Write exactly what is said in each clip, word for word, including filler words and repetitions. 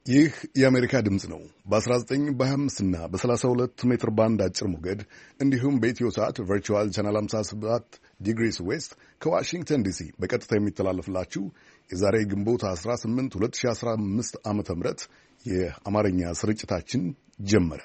ይህ የአሜሪካ ድምፅ ነው። በ19 በ25 እና በ32 ሜትር ባንድ አጭር ሞገድ እንዲሁም በኢትዮ ሰዓት ቨርቹዋል ቻናል ሃምሳ ሰባት ዲግሪስ ዌስት ከዋሽንግተን ዲሲ በቀጥታ የሚተላለፍላችሁ የዛሬ ግንቦት አስራ ስምንት ሁለት ሺህ አስራ አምስት ዓመተ ምህረት የአማርኛ ስርጭታችን ጀመረ።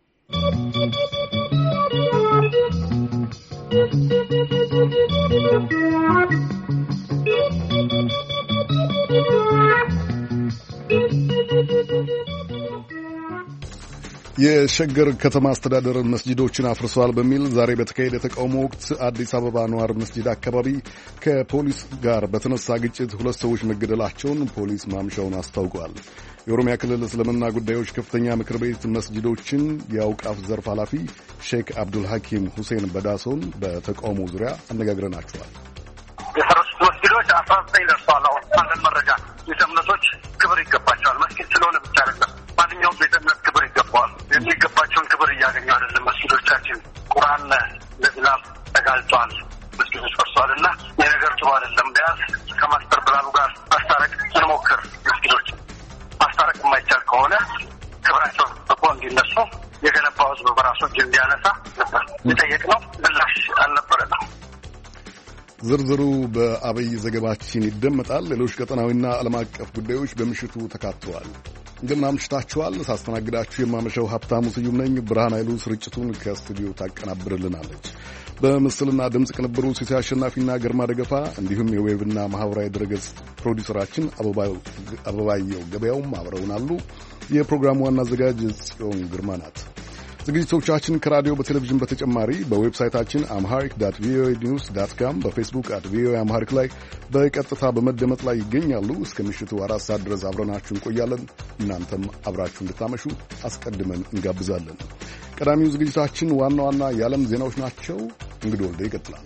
የሸገር ከተማ አስተዳደር መስጂዶችን አፍርሷል በሚል ዛሬ በተካሄደ ተቃውሞ ወቅት አዲስ አበባ አንዋር መስጂድ አካባቢ ከፖሊስ ጋር በተነሳ ግጭት ሁለት ሰዎች መገደላቸውን ፖሊስ ማምሻውን አስታውቋል። የኦሮሚያ ክልል እስልምና ጉዳዮች ከፍተኛ ምክር ቤት መስጂዶችን የአውቃፍ ዘርፍ ኃላፊ ሼክ አብዱል ሐኪም ሁሴን በዳሶን በተቃውሞ ዙሪያ አነጋግረናቸዋል። የፈረሱት መስጂዶች አስራ ዘጠኝ ደርሰዋል። አሁን አንድ መረጃ ቤተ እምነቶች ክብር ይገባቸዋል። መስጊድ ስለሆነ ብቻ አይደለም፣ ማንኛውም ቤተ እምነት ክብር ይገባዋል። የሚገባቸውን ክብር እያገኙ አይደለም። መስጊዶቻችን ቁርአን ለዝናብ ተጋልጧል። መስጊዶች ፈርሰዋል እና የነገር ጥሩ አይደለም። ቢያንስ ከማስተር ፕላኑ ጋር ማስታረቅ እንሞክር። መስጊዶች ማስታረቅ የማይቻል ከሆነ ክብራቸውን ጠብቆ እንዲነሱ የገነባው ሕዝብ በራሱ እጅ እንዲያነሳ ነበር የጠየቅነው። ምላሽ አልነበረንም። ዝርዝሩ በአብይ ዘገባችን ይደመጣል። ሌሎች ቀጠናዊና ዓለም አቀፍ ጉዳዮች በምሽቱ ተካተዋል። እንደምን አምሽታችኋል። ሳስተናግዳችሁ የማመሻው ሀብታሙ ስዩም ነኝ። ብርሃን ኃይሉ ስርጭቱን ከስቱዲዮ ታቀናብርልናለች። በምስልና ድምፅ ቅንብሩ ሲሳይ አሸናፊና ግርማ ደገፋ እንዲሁም የዌብና ማህበራዊ ድረገጽ ፕሮዲውሰራችን አበባየው ገበያውም አብረውናሉ። የፕሮግራሙ ዋና አዘጋጅ ጽዮን ግርማ ናት። ዝግጅቶቻችን ከራዲዮ በቴሌቪዥን በተጨማሪ በዌብሳይታችን አምሃሪክ ዳት ቪኦኤ ኒውስ ዳት ካም በፌስቡክ አት ቪኦኤ አምሃሪክ ላይ በቀጥታ በመደመጥ ላይ ይገኛሉ። እስከ ምሽቱ አራት ሰዓት ድረስ አብረናችሁ እንቆያለን። እናንተም አብራችሁ እንድታመሹ አስቀድመን እንጋብዛለን። ቀዳሚው ዝግጅታችን ዋና ዋና የዓለም ዜናዎች ናቸው። እንግዲህ ወልደ ይቀጥላል።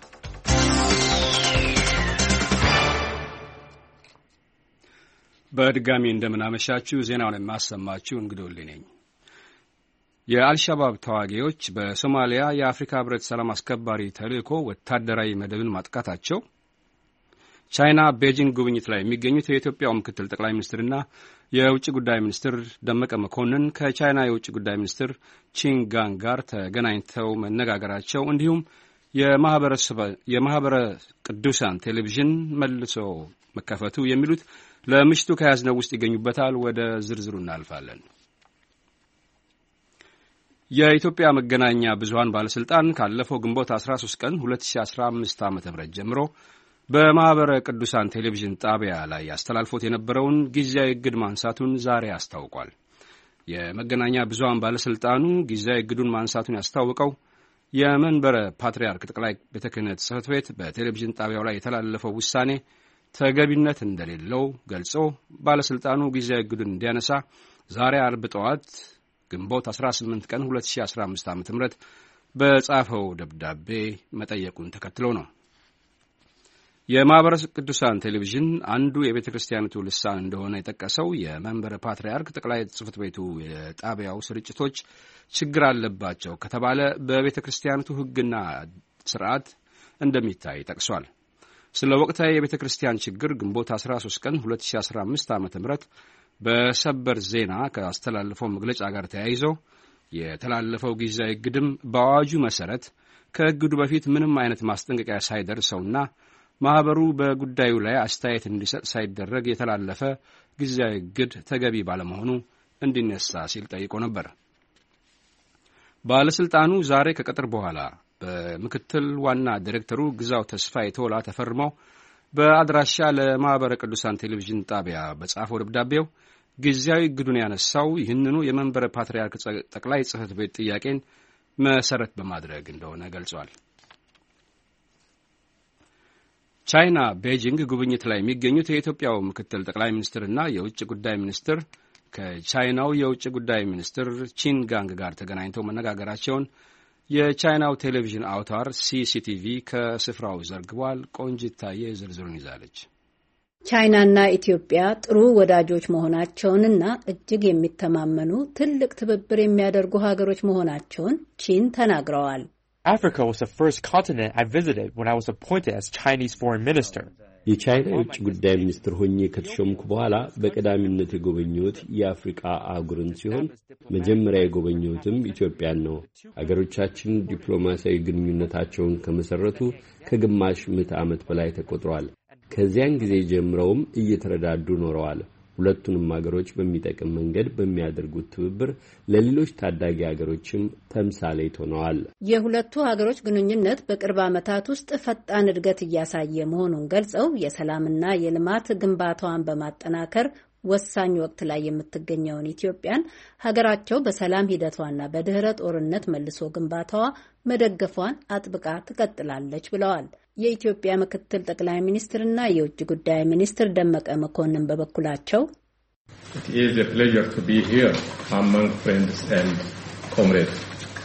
በድጋሚ እንደምናመሻችሁ ዜናውን የማሰማችሁ እንግዲህ ወልደ ነኝ። የአልሻባብ ተዋጊዎች በሶማሊያ የአፍሪካ ህብረት ሰላም አስከባሪ ተልእኮ ወታደራዊ መደብን ማጥቃታቸው፣ ቻይና ቤጂንግ ጉብኝት ላይ የሚገኙት የኢትዮጵያው ምክትል ጠቅላይ ሚኒስትርና የውጭ ጉዳይ ሚኒስትር ደመቀ መኮንን ከቻይና የውጭ ጉዳይ ሚኒስትር ቺንጋንግ ጋር ተገናኝተው መነጋገራቸው፣ እንዲሁም የማኅበረ ቅዱሳን ቴሌቪዥን መልሶ መከፈቱ የሚሉት ለምሽቱ ከያዝነው ውስጥ ይገኙበታል። ወደ ዝርዝሩ እናልፋለን። የኢትዮጵያ መገናኛ ብዙሃን ባለስልጣን ካለፈው ግንቦት አስራ ሶስት ቀን ሁለት ሺህ አስራ አምስት ዓ.ም ጀምሮ በማኅበረ ቅዱሳን ቴሌቪዥን ጣቢያ ላይ ያስተላልፎት የነበረውን ጊዜያዊ እግድ ማንሳቱን ዛሬ አስታውቋል። የመገናኛ ብዙሃን ባለስልጣኑ ጊዜያዊ እግዱን ማንሳቱን ያስታወቀው የመንበረ ፓትርያርክ ጠቅላይ ቤተ ክህነት ጽሕፈት ቤት በቴሌቪዥን ጣቢያው ላይ የተላለፈው ውሳኔ ተገቢነት እንደሌለው ገልጾ ባለስልጣኑ ጊዜያዊ እግዱን እንዲያነሳ ዛሬ አርብ ጠዋት ግንቦት አስራ ስምንት ቀን ሁለት ሺህ አስራ አምስት ዓ.ም በጻፈው ደብዳቤ መጠየቁን ተከትሎ ነው። የማኅበረ ቅዱሳን ቴሌቪዥን አንዱ የቤተ ክርስቲያኒቱ ልሳን እንደሆነ የጠቀሰው የመንበረ ፓትርያርክ ጠቅላይ ጽሕፈት ቤቱ የጣቢያው ስርጭቶች ችግር አለባቸው ከተባለ በቤተ ክርስቲያኒቱ ሕግና ስርዓት እንደሚታይ ጠቅሷል። ስለ ወቅታዊ የቤተ ክርስቲያን ችግር ግንቦት አስራ ሶስት ቀን ሁለት ሺህ አስራ አምስት ዓ.ም በሰበር ዜና ካስተላለፈው መግለጫ ጋር ተያይዞ የተላለፈው ጊዜያዊ እግድም በአዋጁ መሰረት ከእግዱ በፊት ምንም አይነት ማስጠንቀቂያ ሳይደርሰውና ማኅበሩ በጉዳዩ ላይ አስተያየት እንዲሰጥ ሳይደረግ የተላለፈ ጊዜያዊ እግድ ተገቢ ባለመሆኑ እንዲነሳ ሲል ጠይቆ ነበር። ባለስልጣኑ ዛሬ ከቀጥር በኋላ በምክትል ዋና ዲሬክተሩ ግዛው ተስፋዬ ቶላ ተፈርመው በአድራሻ ለማኅበረ ቅዱሳን ቴሌቪዥን ጣቢያ በጻፈው ደብዳቤው ጊዜያዊ እግዱን ያነሳው ይህንኑ የመንበረ ፓትርያርክ ጠቅላይ ጽሕፈት ቤት ጥያቄን መሰረት በማድረግ እንደሆነ ገልጿል። ቻይና ቤጂንግ ጉብኝት ላይ የሚገኙት የኢትዮጵያው ምክትል ጠቅላይ ሚኒስትርና የውጭ ጉዳይ ሚኒስትር ከቻይናው የውጭ ጉዳይ ሚኒስትር ቺንጋንግ ጋር ተገናኝተው መነጋገራቸውን የቻይናው ቴሌቪዥን አውታር ሲሲቲቪ ከስፍራው ዘግቧል። ቆንጂታዬ ዝርዝሩን ይዛለች። ቻይናና ኢትዮጵያ ጥሩ ወዳጆች መሆናቸውንና እጅግ የሚተማመኑ ትልቅ ትብብር የሚያደርጉ ሀገሮች መሆናቸውን ቺን ተናግረዋል። Africa was the first continent I visited when I was appointed as Chinese foreign minister. የቻይና የውጭ ጉዳይ ሚኒስትር ሆኜ ከተሾምኩ በኋላ በቀዳሚነት የጎበኘሁት የአፍሪቃ አህጉርን ሲሆን መጀመሪያ የጎበኘሁትም ኢትዮጵያን ነው። አገሮቻችን ዲፕሎማሲያዊ ግንኙነታቸውን ከመሰረቱ ከግማሽ ምዕተ ዓመት በላይ ተቆጥሯል። ከዚያን ጊዜ ጀምረውም እየተረዳዱ ኖረዋል። ሁለቱንም አገሮች በሚጠቅም መንገድ በሚያደርጉት ትብብር ለሌሎች ታዳጊ አገሮችም ተምሳሌት ሆነዋል። የሁለቱ ሀገሮች ግንኙነት በቅርብ ዓመታት ውስጥ ፈጣን እድገት እያሳየ መሆኑን ገልጸው የሰላምና የልማት ግንባታዋን በማጠናከር ወሳኝ ወቅት ላይ የምትገኘውን ኢትዮጵያን ሀገራቸው በሰላም ሂደቷና በድህረ ጦርነት መልሶ ግንባታዋ መደገፏን አጥብቃ ትቀጥላለች ብለዋል። የኢትዮጵያ ምክትል ጠቅላይ ሚኒስትርና የውጭ ጉዳይ ሚኒስትር ደመቀ መኮንን በበኩላቸው It is a pleasure to be here among friends and comrades.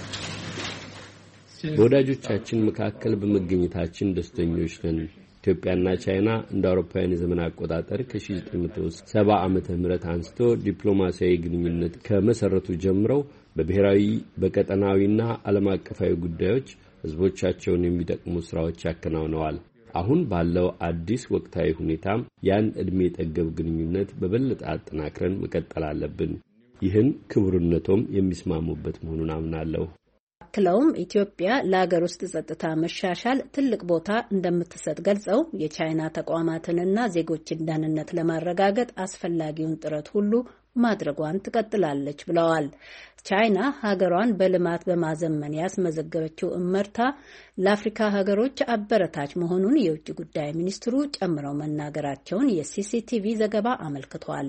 በወዳጆቻችን መካከል በመገኘታችን ደስተኞች ነን። ኢትዮጵያና ቻይና እንደ አውሮፓውያን የዘመን አቆጣጠር ከ1970 ዓመተ ምህረት አንስቶ ዲፕሎማሲያዊ ግንኙነት ከመሰረቱ ጀምረው በብሔራዊ በቀጠናዊና ዓለም አቀፋዊ ጉዳዮች ህዝቦቻቸውን የሚጠቅሙ ስራዎች ያከናውነዋል። አሁን ባለው አዲስ ወቅታዊ ሁኔታም ያን ዕድሜ ጠገብ ግንኙነት በበለጠ አጠናክረን መቀጠል አለብን። ይህን ክቡርነቶም የሚስማሙበት መሆኑን አምናለሁ። አክለውም ኢትዮጵያ ለሀገር ውስጥ ጸጥታ መሻሻል ትልቅ ቦታ እንደምትሰጥ ገልጸው የቻይና ተቋማትንና ዜጎችን ደህንነት ለማረጋገጥ አስፈላጊውን ጥረት ሁሉ ማድረጓን ትቀጥላለች ብለዋል። ቻይና ሀገሯን በልማት በማዘመን ያስመዘገበችው እመርታ ለአፍሪካ ሀገሮች አበረታች መሆኑን የውጭ ጉዳይ ሚኒስትሩ ጨምረው መናገራቸውን የሲሲቲቪ ዘገባ አመልክቷል።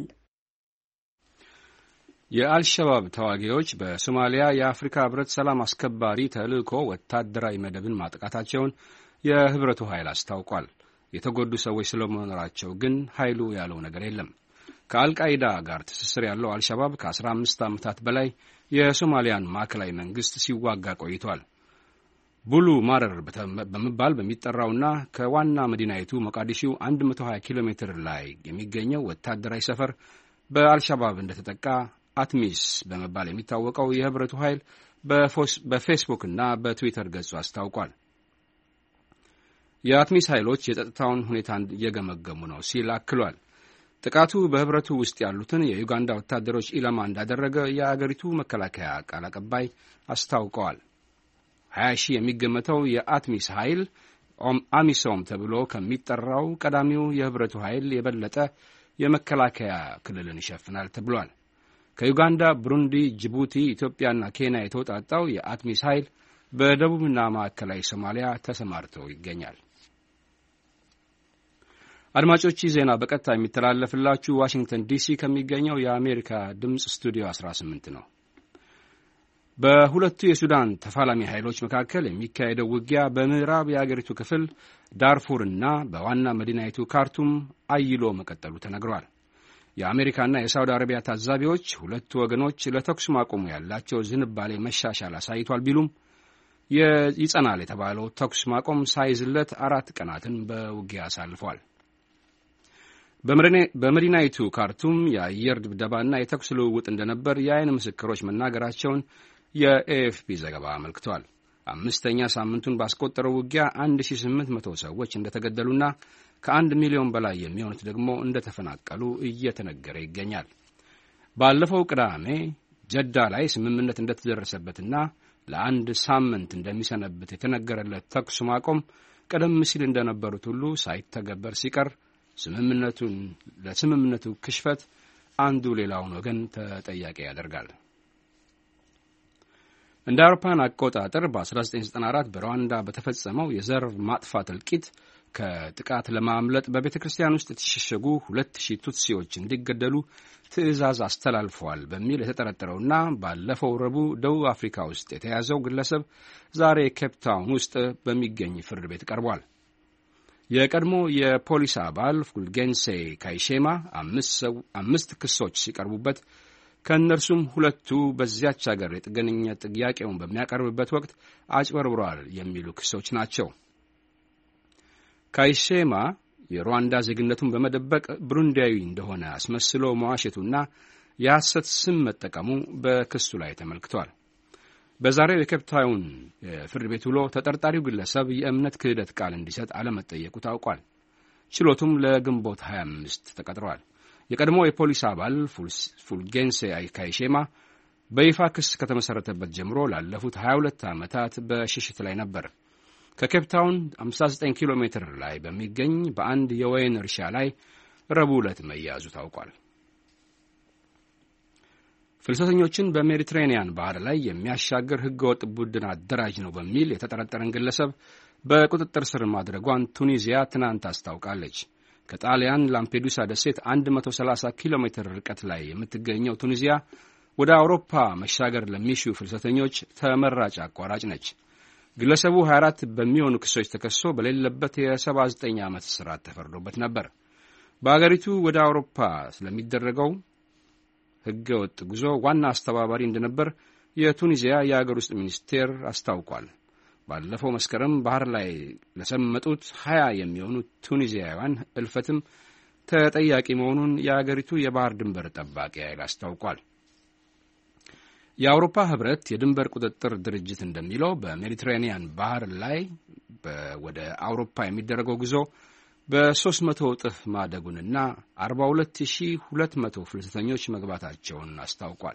የአልሸባብ ተዋጊዎች በሶማሊያ የአፍሪካ ህብረት ሰላም አስከባሪ ተልእኮ ወታደራዊ መደብን ማጥቃታቸውን የህብረቱ ኃይል አስታውቋል። የተጎዱ ሰዎች ስለመኖራቸው ግን ኃይሉ ያለው ነገር የለም። ከአልቃይዳ ጋር ትስስር ያለው አልሸባብ ከአስራ አምስት ዓመታት በላይ የሶማሊያን ማዕከላዊ መንግስት ሲዋጋ ቆይቷል። ቡሉ ማረር በመባል በሚጠራውና ከዋና መዲናይቱ ሞቃዲሾ መቶ ሀያ ኪሎ ሜትር ላይ የሚገኘው ወታደራዊ ሰፈር በአልሸባብ እንደተጠቃ አትሚስ በመባል የሚታወቀው የህብረቱ ኃይል በፌስቡክ እና በትዊተር ገጹ አስታውቋል። የአትሚስ ኃይሎች የጸጥታውን ሁኔታ እየገመገሙ ነው ሲል አክሏል። ጥቃቱ በህብረቱ ውስጥ ያሉትን የዩጋንዳ ወታደሮች ኢላማ እንዳደረገ የአገሪቱ መከላከያ ቃል አቀባይ አስታውቀዋል። ሀያ ሺህ የሚገመተው የአትሚስ ኃይል አሚሶም ተብሎ ከሚጠራው ቀዳሚው የህብረቱ ኃይል የበለጠ የመከላከያ ክልልን ይሸፍናል ተብሏል። ከዩጋንዳ፣ ብሩንዲ፣ ጅቡቲ፣ ኢትዮጵያና ኬንያ የተውጣጣው የአትሚስ ኃይል በደቡብና ማዕከላዊ ሶማሊያ ተሰማርቶ ይገኛል። አድማጮች ዜና በቀጥታ የሚተላለፍላችሁ ዋሽንግተን ዲሲ ከሚገኘው የአሜሪካ ድምፅ ስቱዲዮ አስራ ስምንት ነው። በሁለቱ የሱዳን ተፋላሚ ኃይሎች መካከል የሚካሄደው ውጊያ በምዕራብ የአገሪቱ ክፍል ዳርፉርና በዋና መዲናይቱ ካርቱም አይሎ መቀጠሉ ተነግሯል። የአሜሪካና የሳውዲ አረቢያ ታዛቢዎች ሁለቱ ወገኖች ለተኩስ ማቆሙ ያላቸው ዝንባሌ መሻሻል አሳይቷል ቢሉም ይጸናል የተባለው ተኩስ ማቆም ሳይዝለት አራት ቀናትን በውጊያ አሳልፏል። በመዲናይቱ ካርቱም የአየር ድብደባና የተኩስ ልውውጥ እንደነበር የአይን ምስክሮች መናገራቸውን የኤኤፍፒ ዘገባ አመልክቷል። አምስተኛ ሳምንቱን ባስቆጠረው ውጊያ አንድ ሺህ ስምንት መቶ ሰዎች እንደተገደሉና ከአንድ ሚሊዮን በላይ የሚሆኑት ደግሞ እንደተፈናቀሉ እየተነገረ ይገኛል። ባለፈው ቅዳሜ ጀዳ ላይ ስምምነት እንደተደረሰበትና ለአንድ ሳምንት እንደሚሰነብት የተነገረለት ተኩስ ማቆም ቀደም ሲል እንደነበሩት ሁሉ ሳይተገበር ሲቀር ስምምነቱን ለስምምነቱ ክሽፈት አንዱ ሌላውን ወገን ተጠያቂ ያደርጋል። እንደ አውሮፓውያን አቆጣጠር በ1994 በሩዋንዳ በተፈጸመው የዘር ማጥፋት እልቂት ከጥቃት ለማምለጥ በቤተ ክርስቲያን ውስጥ የተሸሸጉ ሁለት ሺህ ቱትሲዎች እንዲገደሉ ትዕዛዝ አስተላልፈዋል በሚል የተጠረጠረውና ባለፈው ረቡዕ ደቡብ አፍሪካ ውስጥ የተያዘው ግለሰብ ዛሬ ኬፕ ታውን ውስጥ በሚገኝ ፍርድ ቤት ቀርቧል። የቀድሞ የፖሊስ አባል ፉልጌንሴ ካይሼማ አምስት ክሶች ሲቀርቡበት ከእነርሱም ሁለቱ በዚያች አገር የጥገኝነት ጥያቄውን በሚያቀርብበት ወቅት አጭበርብሯል የሚሉ ክሶች ናቸው። ካይሼማ የሩዋንዳ ዜግነቱን በመደበቅ ብሩንዲያዊ እንደሆነ አስመስሎ መዋሸቱና የሐሰት ስም መጠቀሙ በክሱ ላይ ተመልክቷል። በዛሬው የኬፕ ታውን ፍርድ ቤት ውሎ ተጠርጣሪው ግለሰብ የእምነት ክህደት ቃል እንዲሰጥ አለመጠየቁ ታውቋል። ችሎቱም ለግንቦት ሀያ አምስት ተቀጥሯል። የቀድሞ የፖሊስ አባል ፉልጌንሴ ካይሼማ በይፋ ክስ ከተመሠረተበት ጀምሮ ላለፉት ሀያ ሁለት ዓመታት በሽሽት ላይ ነበር። ከኬፕታውን ሃምሳ ዘጠኝ ኪሎ ሜትር ላይ በሚገኝ በአንድ የወይን እርሻ ላይ ረቡዕ ዕለት መያዙ ታውቋል። ፍልሰተኞችን በሜዲትሬኒያን ባህር ላይ የሚያሻግር ሕገወጥ ቡድን አደራጅ ነው በሚል የተጠረጠረን ግለሰብ በቁጥጥር ስር ማድረጓን ቱኒዚያ ትናንት አስታውቃለች። ከጣሊያን ላምፔዱሳ ደሴት መቶ ሰላሳ ኪሎ ሜትር ርቀት ላይ የምትገኘው ቱኒዚያ ወደ አውሮፓ መሻገር ለሚሹ ፍልሰተኞች ተመራጭ አቋራጭ ነች። ግለሰቡ ሀያ አራት በሚሆኑ ክሶች ተከሶ በሌለበት የሰባ ዘጠኝ ዓመት እስራት ተፈርዶበት ነበር። በአገሪቱ ወደ አውሮፓ ስለሚደረገው ሕገ ወጥ ጉዞ ዋና አስተባባሪ እንደነበር የቱኒዚያ የአገር ውስጥ ሚኒስቴር አስታውቋል። ባለፈው መስከረም ባህር ላይ ለሰመጡት ሀያ የሚሆኑ ቱኒዚያውያን እልፈትም ተጠያቂ መሆኑን የአገሪቱ የባህር ድንበር ጠባቂ ኃይል አስታውቋል። የአውሮፓ ህብረት የድንበር ቁጥጥር ድርጅት እንደሚለው በሜዲትራኒያን ባህር ላይ ወደ አውሮፓ የሚደረገው ጉዞ በሦስት መቶ እጥፍ ማደጉንና አርባ ሁለት ሺህ ሁለት መቶ ፍልሰተኞች መግባታቸውን አስታውቋል።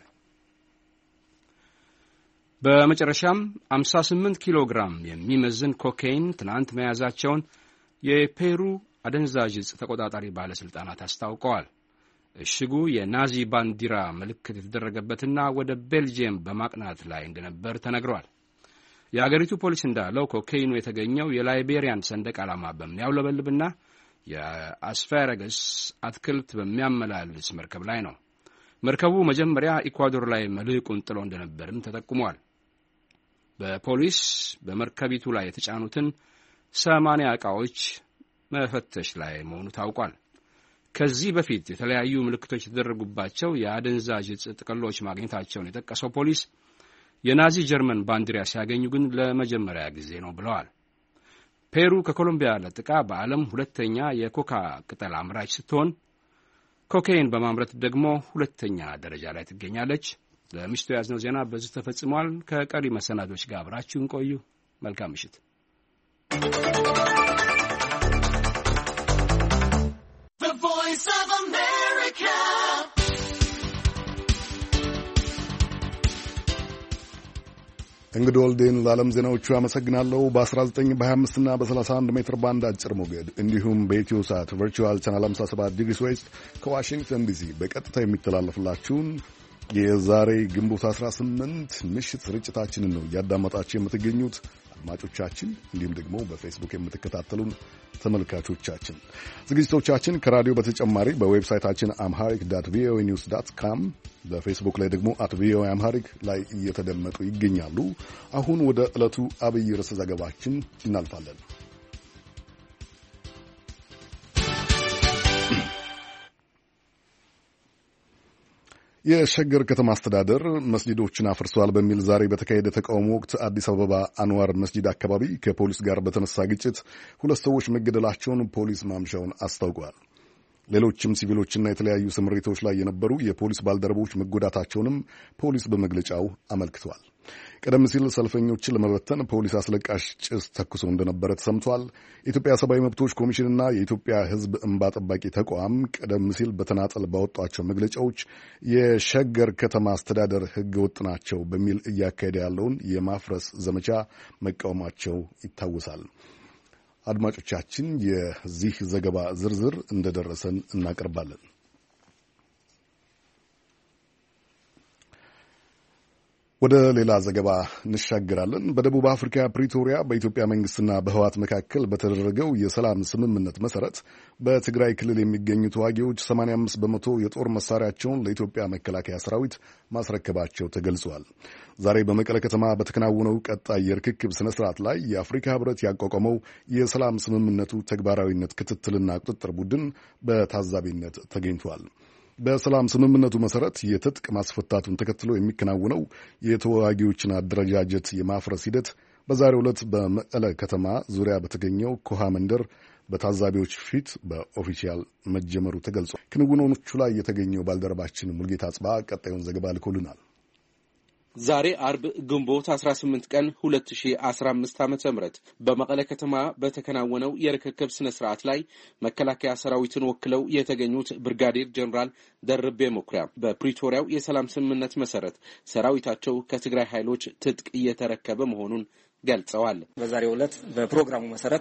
በመጨረሻም ሃምሳ ስምንት ኪሎ ግራም የሚመዝን ኮካይን ትናንት መያዛቸውን የፔሩ አደንዛዥ ዕፅ ተቆጣጣሪ ባለሥልጣናት አስታውቀዋል። እሽጉ የናዚ ባንዲራ ምልክት የተደረገበትና ወደ ቤልጅየም በማቅናት ላይ እንደነበር ተነግሯል። የአገሪቱ ፖሊስ እንዳለው ኮካይኑ የተገኘው የላይቤሪያን ሰንደቅ ዓላማ በሚያውለበልብና የአስፓራገስ አትክልት በሚያመላልስ መርከብ ላይ ነው። መርከቡ መጀመሪያ ኢኳዶር ላይ መልሕቁን ጥሎ እንደነበርም ተጠቁሟል። በፖሊስ በመርከቢቱ ላይ የተጫኑትን ሰማንያ ዕቃዎች መፈተሽ ላይ መሆኑ ታውቋል። ከዚህ በፊት የተለያዩ ምልክቶች የተደረጉባቸው የአደንዛዥ ዕፅ ጥቅሎች ማግኘታቸውን የጠቀሰው ፖሊስ የናዚ ጀርመን ባንዲራ ሲያገኙ ግን ለመጀመሪያ ጊዜ ነው ብለዋል። ፔሩ ከኮሎምቢያ ለጥቃ በዓለም ሁለተኛ የኮካ ቅጠል አምራች ስትሆን ኮካይን በማምረት ደግሞ ሁለተኛ ደረጃ ላይ ትገኛለች። ለምሽቱ የያዝነው ዜና በዚህ ተፈጽሟል። ከቀሪ መሰናዶች ጋር አብራችሁን ቆዩ። መልካም ምሽት። እንግዲህ ወልዴን ለዓለም ዜናዎቹ አመሰግናለሁ። በ19 በ25 እና በ31 ሜትር ባንድ አጭር ሞገድ እንዲሁም በኢትዮ ሳት ቨርቹዋል ቻናል ሃምሳ ሰባት ዲግሪ ዌስት ከዋሽንግተን ዲሲ በቀጥታ የሚተላለፍላችሁን የዛሬ ግንቦት አስራ ስምንት ምሽት ስርጭታችንን ነው እያዳመጣችሁ የምትገኙት አድማጮቻችን፣ እንዲሁም ደግሞ በፌስቡክ የምትከታተሉን ተመልካቾቻችን። ዝግጅቶቻችን ከራዲዮ በተጨማሪ በዌብሳይታችን አምሃሪክ ዳት ቪኦኤ ኒውስ ዳት ካም፣ በፌስቡክ ላይ ደግሞ አት ቪኦኤ አምሃሪክ ላይ እየተደመጡ ይገኛሉ። አሁን ወደ ዕለቱ አብይ ርዕሰ ዘገባችን እናልፋለን። የሸገር ከተማ አስተዳደር መስጂዶችን አፍርሰዋል በሚል ዛሬ በተካሄደ ተቃውሞ ወቅት አዲስ አበባ አንዋር መስጂድ አካባቢ ከፖሊስ ጋር በተነሳ ግጭት ሁለት ሰዎች መገደላቸውን ፖሊስ ማምሻውን አስታውቋል። ሌሎችም ሲቪሎችና የተለያዩ ስምሪቶች ላይ የነበሩ የፖሊስ ባልደረቦች መጎዳታቸውንም ፖሊስ በመግለጫው አመልክቷል። ቀደም ሲል ሰልፈኞችን ለመበተን ፖሊስ አስለቃሽ ጭስ ተኩሶ እንደነበረ ተሰምቷል። የኢትዮጵያ ሰብአዊ መብቶች ኮሚሽንና የኢትዮጵያ ሕዝብ እንባ ጠባቂ ተቋም ቀደም ሲል በተናጠል ባወጧቸው መግለጫዎች የሸገር ከተማ አስተዳደር ሕገ ወጥ ናቸው በሚል እያካሄደ ያለውን የማፍረስ ዘመቻ መቃወማቸው ይታወሳል። አድማጮቻችን፣ የዚህ ዘገባ ዝርዝር እንደደረሰን እናቀርባለን። ወደ ሌላ ዘገባ እንሻገራለን። በደቡብ አፍሪካ ፕሪቶሪያ በኢትዮጵያ መንግስትና በህወሓት መካከል በተደረገው የሰላም ስምምነት መሰረት በትግራይ ክልል የሚገኙ ተዋጊዎች ሰማንያ አምስት በመቶ የጦር መሳሪያቸውን ለኢትዮጵያ መከላከያ ሰራዊት ማስረከባቸው ተገልጿል። ዛሬ በመቀለ ከተማ በተከናወነው ቀጣይ የርክክብ ስነ ስርዓት ላይ የአፍሪካ ህብረት ያቋቋመው የሰላም ስምምነቱ ተግባራዊነት ክትትልና ቁጥጥር ቡድን በታዛቢነት ተገኝቷል። በሰላም ስምምነቱ መሰረት የትጥቅ ማስፈታቱን ተከትሎ የሚከናወነው የተዋጊዎችን አደረጃጀት የማፍረስ ሂደት በዛሬው ዕለት በመቀለ ከተማ ዙሪያ በተገኘው ኮሃ መንደር በታዛቢዎች ፊት በኦፊሻል መጀመሩ ተገልጿል። ክንውኖቹ ላይ የተገኘው ባልደረባችን ሙልጌታ አጽባ ቀጣዩን ዘገባ ልኮልናል። ዛሬ አርብ ግንቦት አስራ ስምንት ቀን ሁለት ሺህ አስራ አምስት ዓመተ ምህረት በመቀለ ከተማ በተከናወነው የርክክብ ስነ ስርዓት ላይ መከላከያ ሰራዊትን ወክለው የተገኙት ብርጋዴር ጀነራል ደርቤ መኩሪያ በፕሪቶሪያው የሰላም ስምምነት መሰረት ሰራዊታቸው ከትግራይ ኃይሎች ትጥቅ እየተረከበ መሆኑን ገልጸዋል። በዛሬው ዕለት በፕሮግራሙ መሰረት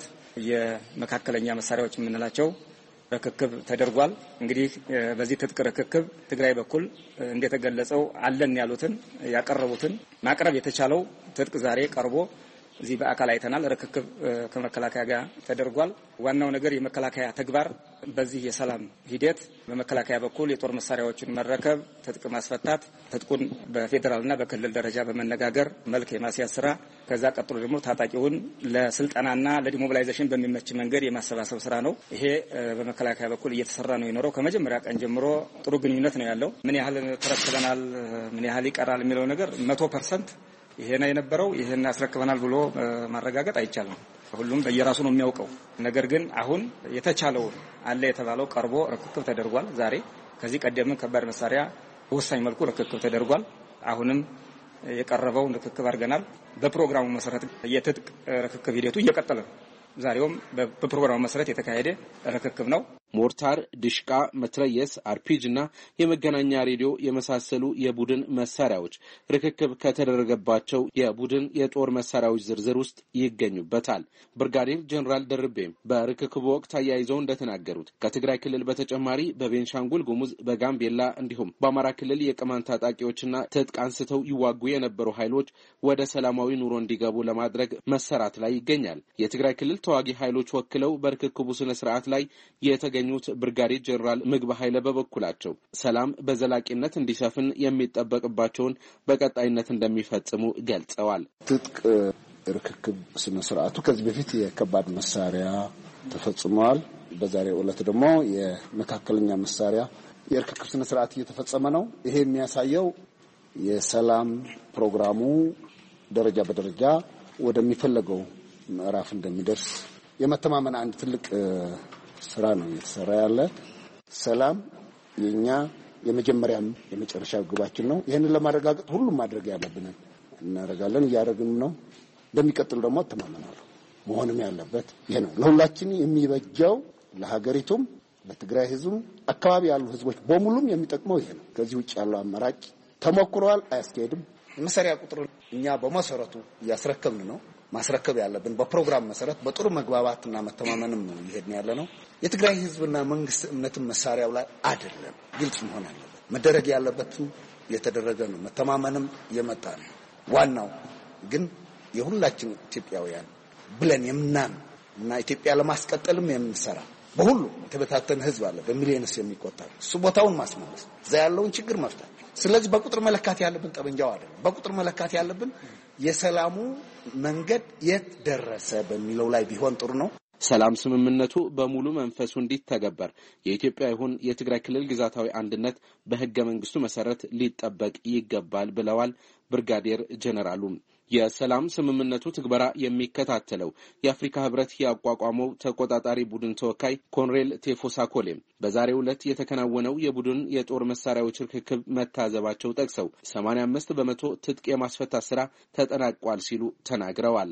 የመካከለኛ መሳሪያዎች የምንላቸው ርክክብ ተደርጓል። እንግዲህ በዚህ ትጥቅ ርክክብ ትግራይ በኩል እንደተገለጸው አለን ያሉትን ያቀረቡትን ማቅረብ የተቻለው ትጥቅ ዛሬ ቀርቦ እዚህ በአካል አይተናል። ርክክብ ከመከላከያ ጋር ተደርጓል። ዋናው ነገር የመከላከያ ተግባር በዚህ የሰላም ሂደት በመከላከያ በኩል የጦር መሳሪያዎችን መረከብ፣ ትጥቅ ማስፈታት፣ ትጥቁን በፌዴራልና በክልል ደረጃ በመነጋገር መልክ የማስያዝ ስራ፣ ከዛ ቀጥሎ ደግሞ ታጣቂውን ለስልጠናና ለዲሞቢላይዜሽን በሚመች መንገድ የማሰባሰብ ስራ ነው። ይሄ በመከላከያ በኩል እየተሰራ ነው የኖረው። ከመጀመሪያ ቀን ጀምሮ ጥሩ ግንኙነት ነው ያለው። ምን ያህል ተረክበናል፣ ምን ያህል ይቀራል የሚለው ነገር መቶ ፐርሰንት ይሄ ነው የነበረው። ይሄን አስረክበናል ብሎ ማረጋገጥ አይቻልም። ሁሉም በየራሱ ነው የሚያውቀው። ነገር ግን አሁን የተቻለው አለ የተባለው ቀርቦ ርክክብ ተደርጓል። ዛሬ ከዚህ ቀደም ከባድ መሳሪያ በወሳኝ መልኩ ርክክብ ተደርጓል። አሁንም የቀረበው ርክክብ አድርገናል። በፕሮግራሙ መሰረት የትጥቅ ርክክብ ሂደቱ እየቀጠለ ነው። ዛሬውም በፕሮግራሙ መሰረት የተካሄደ ርክክብ ነው። ሞርታር፣ ድሽቃ፣ መትረየስ፣ አርፒጅ እና የመገናኛ ሬዲዮ የመሳሰሉ የቡድን መሳሪያዎች ርክክብ ከተደረገባቸው የቡድን የጦር መሳሪያዎች ዝርዝር ውስጥ ይገኙበታል። ብርጋዴር ጀነራል ደርቤም በርክክቡ ወቅት አያይዘው እንደተናገሩት ከትግራይ ክልል በተጨማሪ በቤንሻንጉል ጉሙዝ፣ በጋምቤላ እንዲሁም በአማራ ክልል የቅማንት ታጣቂዎችና ትጥቅ አንስተው ይዋጉ የነበሩ ኃይሎች ወደ ሰላማዊ ኑሮ እንዲገቡ ለማድረግ መሰራት ላይ ይገኛል። የትግራይ ክልል ተዋጊ ኃይሎች ወክለው በርክክቡ ስነ ስርዓት ላይ የተገኙት ብርጋዴር ጀነራል ምግብ ኃይለ በበኩላቸው ሰላም በዘላቂነት እንዲሰፍን የሚጠበቅባቸውን በቀጣይነት እንደሚፈጽሙ ገልጸዋል። ትጥቅ ርክክብ ስነ ስርዓቱ ከዚህ በፊት የከባድ መሳሪያ ተፈጽሟል። በዛሬው ዕለት ደግሞ የመካከለኛ መሳሪያ የርክክብ ስነ ስርዓት እየተፈጸመ ነው። ይሄ የሚያሳየው የሰላም ፕሮግራሙ ደረጃ በደረጃ ወደሚፈለገው ምዕራፍ እንደሚደርስ የመተማመን አንድ ትልቅ ስራ ነው እየተሰራ ያለ። ሰላም የኛ የመጀመሪያም የመጨረሻ ግባችን ነው። ይሄንን ለማረጋገጥ ሁሉም ማድረግ ያለብን እናደርጋለን፣ እያደረግን ነው። እንደሚቀጥል ደግሞ ተማመናለሁ። መሆንም ያለበት ይሄ ነው። ለሁላችን የሚበጀው ለሀገሪቱም፣ ለትግራይ ህዝብም፣ አካባቢ ያሉ ህዝቦች በሙሉም የሚጠቅመው ይሄ ነው። ከዚህ ውጭ ያለው አማራጭ ተሞክሯል፣ አያስኬድም። መሳሪያ ቁጥር እኛ በመሰረቱ እያስረከብን ነው። ማስረከብ ያለብን በፕሮግራም መሰረት በጥሩ መግባባትና መተማመንም ነው ይሄድን ያለ ነው። የትግራይ ህዝብና መንግስት እምነትም መሳሪያው ላይ አይደለም። ግልጽ መሆን አለበት። መደረግ ያለበትም የተደረገ ነው። መተማመንም የመጣ ነው። ዋናው ግን የሁላችን ኢትዮጵያውያን ብለን የምናም እና ኢትዮጵያ ለማስቀጠልም የምንሰራ በሁሉ የተበታተነ ህዝብ አለ፣ በሚሊዮንስ የሚቆጠር እሱ ቦታውን ማስመለስ፣ እዛ ያለውን ችግር መፍታት። ስለዚህ በቁጥር መለካት ያለብን ጠበንጃው አይደለም። በቁጥር መለካት ያለብን የሰላሙ መንገድ የት ደረሰ በሚለው ላይ ቢሆን ጥሩ ነው። ሰላም ስምምነቱ በሙሉ መንፈሱ እንዲተገበር የኢትዮጵያ ይሁን የትግራይ ክልል ግዛታዊ አንድነት በህገ መንግስቱ መሰረት ሊጠበቅ ይገባል ብለዋል ብርጋዴር ጀነራሉ። የሰላም ስምምነቱ ትግበራ የሚከታተለው የአፍሪካ ህብረት ያቋቋመው ተቆጣጣሪ ቡድን ተወካይ ኮሎኔል ቴፎሳኮሌም በዛሬው ዕለት የተከናወነው የቡድን የጦር መሳሪያዎች ርክክብ መታዘባቸው ጠቅሰው ሰማንያ አምስት በመቶ ትጥቅ የማስፈታት ስራ ተጠናቋል ሲሉ ተናግረዋል።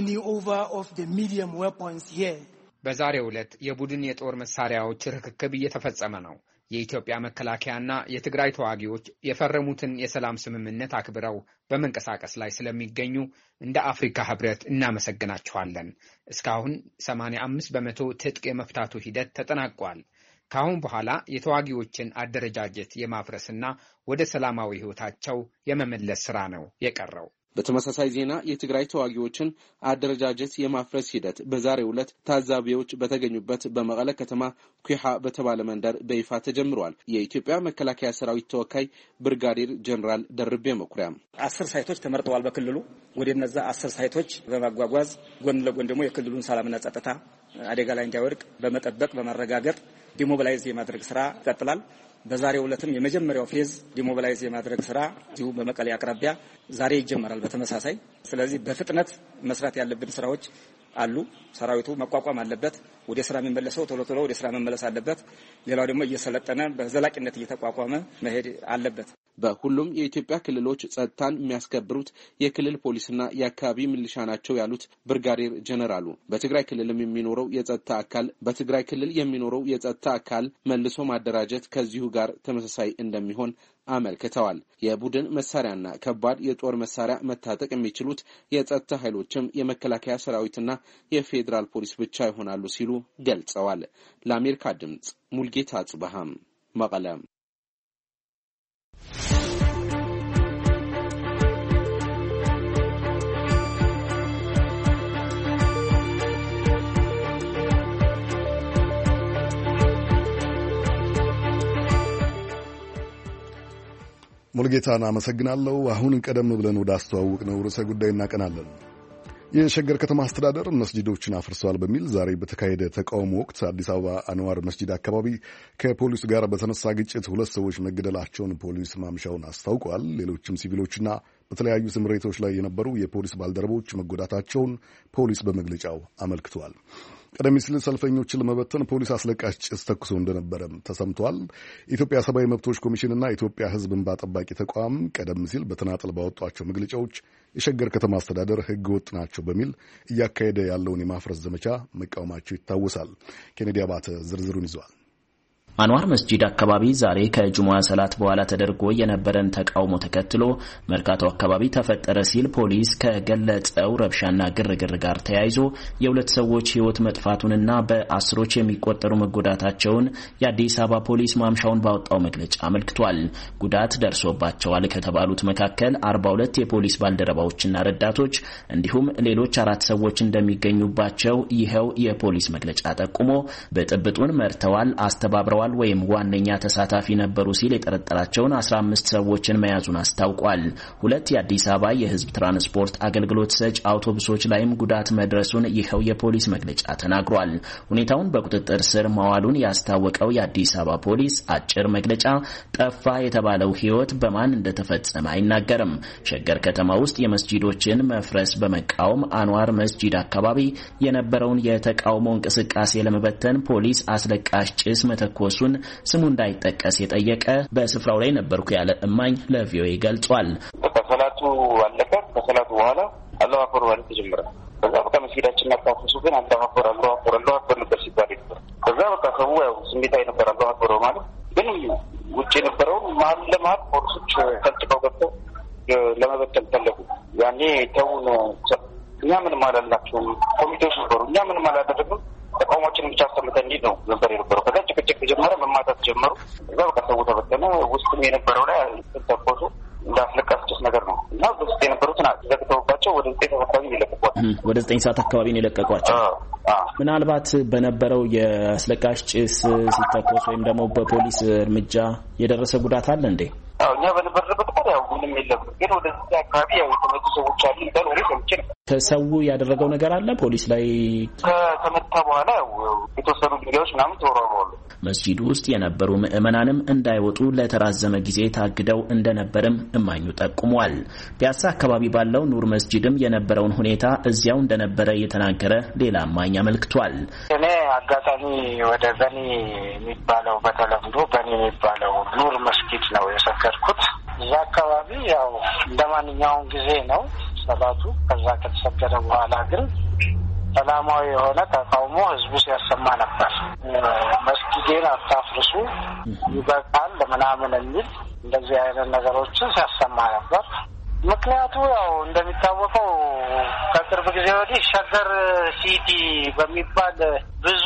በዛሬው ዕለት የቡድን የጦር መሳሪያዎች ርክክብ እየተፈጸመ ነው። የኢትዮጵያ መከላከያና የትግራይ ተዋጊዎች የፈረሙትን የሰላም ስምምነት አክብረው በመንቀሳቀስ ላይ ስለሚገኙ እንደ አፍሪካ ህብረት እናመሰግናቸዋለን። እስካሁን ሰማንያ አምስት በመቶ ትጥቅ የመፍታቱ ሂደት ተጠናቋል። ከአሁን በኋላ የተዋጊዎችን አደረጃጀት የማፍረስና ወደ ሰላማዊ ህይወታቸው የመመለስ ስራ ነው የቀረው። በተመሳሳይ ዜና የትግራይ ተዋጊዎችን አደረጃጀት የማፍረስ ሂደት በዛሬው ዕለት ታዛቢዎች በተገኙበት በመቀለ ከተማ ኩሃ በተባለ መንደር በይፋ ተጀምሯል። የኢትዮጵያ መከላከያ ሰራዊት ተወካይ ብርጋዴር ጀነራል ደርቤ መኩሪያ አስር ሳይቶች ተመርጠዋል። በክልሉ ወደ እነዛ አስር ሳይቶች በማጓጓዝ ጎን ለጎን ደግሞ የክልሉን ሰላምና ጸጥታ አደጋ ላይ እንዳይወድቅ በመጠበቅ በማረጋገጥ ዲሞቢላይዝ የማድረግ ስራ ይቀጥላል። በዛሬው ዕለትም የመጀመሪያው ፌዝ ዲሞቢላይዝ የማድረግ ስራ እዚሁ በመቀሌ አቅራቢያ ዛሬ ይጀመራል በተመሳሳይ። ስለዚህ በፍጥነት መስራት ያለብን ስራዎች አሉ። ሰራዊቱ መቋቋም አለበት። ወደ ስራ የሚመለሰው ቶሎ ቶሎ ወደ ስራ መመለስ አለበት። ሌላው ደግሞ እየሰለጠነ በዘላቂነት እየተቋቋመ መሄድ አለበት። በሁሉም የኢትዮጵያ ክልሎች ጸጥታን የሚያስከብሩት የክልል ፖሊስና የአካባቢ ሚሊሻ ናቸው ያሉት ብርጋዴር ጀነራሉ በትግራይ ክልልም የሚኖረው የጸጥታ አካል በትግራይ ክልል የሚኖረው የጸጥታ አካል መልሶ ማደራጀት ከዚሁ ጋር ተመሳሳይ እንደሚሆን አመልክተዋል። የቡድን መሳሪያና ከባድ የጦር መሳሪያ መታጠቅ የሚችሉት የጸጥታ ኃይሎችም የመከላከያ ሰራዊትና የፌዴራል ፖሊስ ብቻ ይሆናሉ ሲሉ ገልጸዋል። ለአሜሪካ ድምጽ ሙልጌታ አጽበሃም መቀለም። ሙልጌታን አመሰግናለሁ። አሁን ቀደም ብለን ወደ አስተዋውቅ ነው ርዕሰ ጉዳይ እናቀናለን። የሸገር ከተማ አስተዳደር መስጂዶችን አፍርሰዋል በሚል ዛሬ በተካሄደ ተቃውሞ ወቅት አዲስ አበባ አንዋር መስጂድ አካባቢ ከፖሊስ ጋር በተነሳ ግጭት ሁለት ሰዎች መገደላቸውን ፖሊስ ማምሻውን አስታውቋል። ሌሎችም ሲቪሎችና በተለያዩ ስምሬቶች ላይ የነበሩ የፖሊስ ባልደረቦች መጎዳታቸውን ፖሊስ በመግለጫው አመልክቷል። ቀደም ሲል ሰልፈኞችን ለመበተን ፖሊስ አስለቃሽ ጭስ ተኩሶ እንደነበረም ተሰምቷል። የኢትዮጵያ ሰብአዊ መብቶች ኮሚሽንና የኢትዮጵያ ሕዝብ እንባ ጠባቂ ተቋም ቀደም ሲል በተናጠል ባወጧቸው መግለጫዎች የሸገር ከተማ አስተዳደር ሕገ ወጥ ናቸው በሚል እያካሄደ ያለውን የማፍረስ ዘመቻ መቃወማቸው ይታወሳል። ኬኔዲ አባተ ዝርዝሩን ይዟል። አንዋር መስጂድ አካባቢ ዛሬ ከጁሙዓ ሰላት በኋላ ተደርጎ የነበረን ተቃውሞ ተከትሎ መርካቶ አካባቢ ተፈጠረ ሲል ፖሊስ ከገለጸው ረብሻና ግርግር ጋር ተያይዞ የሁለት ሰዎች ሕይወት መጥፋቱንና በአስሮች የሚቆጠሩ መጎዳታቸውን የአዲስ አበባ ፖሊስ ማምሻውን ባወጣው መግለጫ አመልክቷል። ጉዳት ደርሶባቸዋል ከተባሉት መካከል አርባ ሁለት የፖሊስ ባልደረባዎችና ረዳቶች እንዲሁም ሌሎች አራት ሰዎች እንደሚገኙባቸው ይኸው የፖሊስ መግለጫ ጠቁሞ ብጥብጡን መርተዋል፣ አስተባብረዋል ወይም ዋነኛ ተሳታፊ ነበሩ ሲል የጠረጠራቸውን አስራ አምስት ሰዎችን መያዙን አስታውቋል። ሁለት የአዲስ አበባ የሕዝብ ትራንስፖርት አገልግሎት ሰጪ አውቶቡሶች ላይም ጉዳት መድረሱን ይኸው የፖሊስ መግለጫ ተናግሯል። ሁኔታውን በቁጥጥር ስር ማዋሉን ያስታወቀው የአዲስ አበባ ፖሊስ አጭር መግለጫ ጠፋ የተባለው ሕይወት በማን እንደተፈጸመ አይናገርም። ሸገር ከተማ ውስጥ የመስጂዶችን መፍረስ በመቃወም አንዋር መስጂድ አካባቢ የነበረውን የተቃውሞ እንቅስቃሴ ለመበተን ፖሊስ አስለቃሽ ጭስ መተኮስ ሱን ስሙ እንዳይጠቀስ የጠየቀ በስፍራው ላይ ነበርኩ ያለ እማኝ ለቪኦኤ ገልጿል። ከሰላቱ አለቀ። ከሰላቱ በኋላ አላሁ አክበር ማለት ተጀመረ። ከዛ በቃ መስጊዳችን አጣፈሱ። ግን አላሁ አክበር አላሁ አክበር አላሁ አክበር ነበር ሲባል ነበር። ከዛ በቃ ሰው ያው ስሜታዊ ነበር አላሁ አክበር ማለት። ግን ውጭ የነበረው መሀል ለመሀል ፖሊሶች ከልጥፈው ገብተው ለመበተን ፈለጉ። ያኔ ተውን እኛ ምንም አላላቸውም ኮሚቴዎች ነበሩ። እኛ ምንም አላደረግም ተቃውሞችን ብቻ አሰምተን እንዲህ ነው ነበር የነበረው። ከዛ ጭቅጭቅ ጀመረ፣ መማታት ጀመሩ። እዛ በቃ ሰው ተበተነ። ውስጥም የነበረው ላይ ተቆጡ እንዳስለቃሽ ጭስ ነገር ነው እና ውስጥ የነበሩትን ዘግተውባቸው ወደ ዘጠኝ ሰዓት አካባቢ ነው የለቀቋቸው። ወደ ዘጠኝ ሰዓት አካባቢ ነው የለቀቋቸው። ምናልባት በነበረው የአስለቃሽ ጭስ ሲተኮስ ወይም ደግሞ በፖሊስ እርምጃ የደረሰ ጉዳት አለ እንዴ? አዎ እኛ በነበርንበት ቀን ያው ምንም የለም። ግን ወደ ዘጠኝ አካባቢ ያው የተመቱ ሰዎች አሉ ይባል ወሬ ሰምቼ ነው። ከሰው ያደረገው ነገር አለ ፖሊስ ላይ ከተመታ በኋላ ያው የተወሰኑ ድንጋዮች ምናምን ተወራወሩ። መስጂዱ ውስጥ የነበሩ ምዕመናንም እንዳይወጡ ለተራዘመ ጊዜ ታግደው እንደነበርም እማኙ ጠቁሟል። ፒያሳ አካባቢ ባለው ኑር መስጂድም የነበረውን ሁኔታ እዚያው እንደነበረ የተናገረ ሌላ እማኝ አመልክቷል። እኔ አጋጣሚ ወደ በኒ የሚባለው በተለምዶ በኒ የሚባለው ኑር መስጂድ ነው የሰገድኩት። እዛ አካባቢ ያው እንደማንኛውም ጊዜ ነው ሰላቱ። ከዛ ከተሰገደ በኋላ ግን ሰላማዊ የሆነ ተቃውሞ ህዝቡ ሲያሰማ ነበር። መስጊዴን አታፍርሱ ይበቃል ምናምን የሚል እንደዚህ አይነት ነገሮችን ሲያሰማ ነበር። ምክንያቱ ያው እንደሚታወቀው ከቅርብ ጊዜ ወዲህ ሸገር ሲቲ በሚባል ብዙ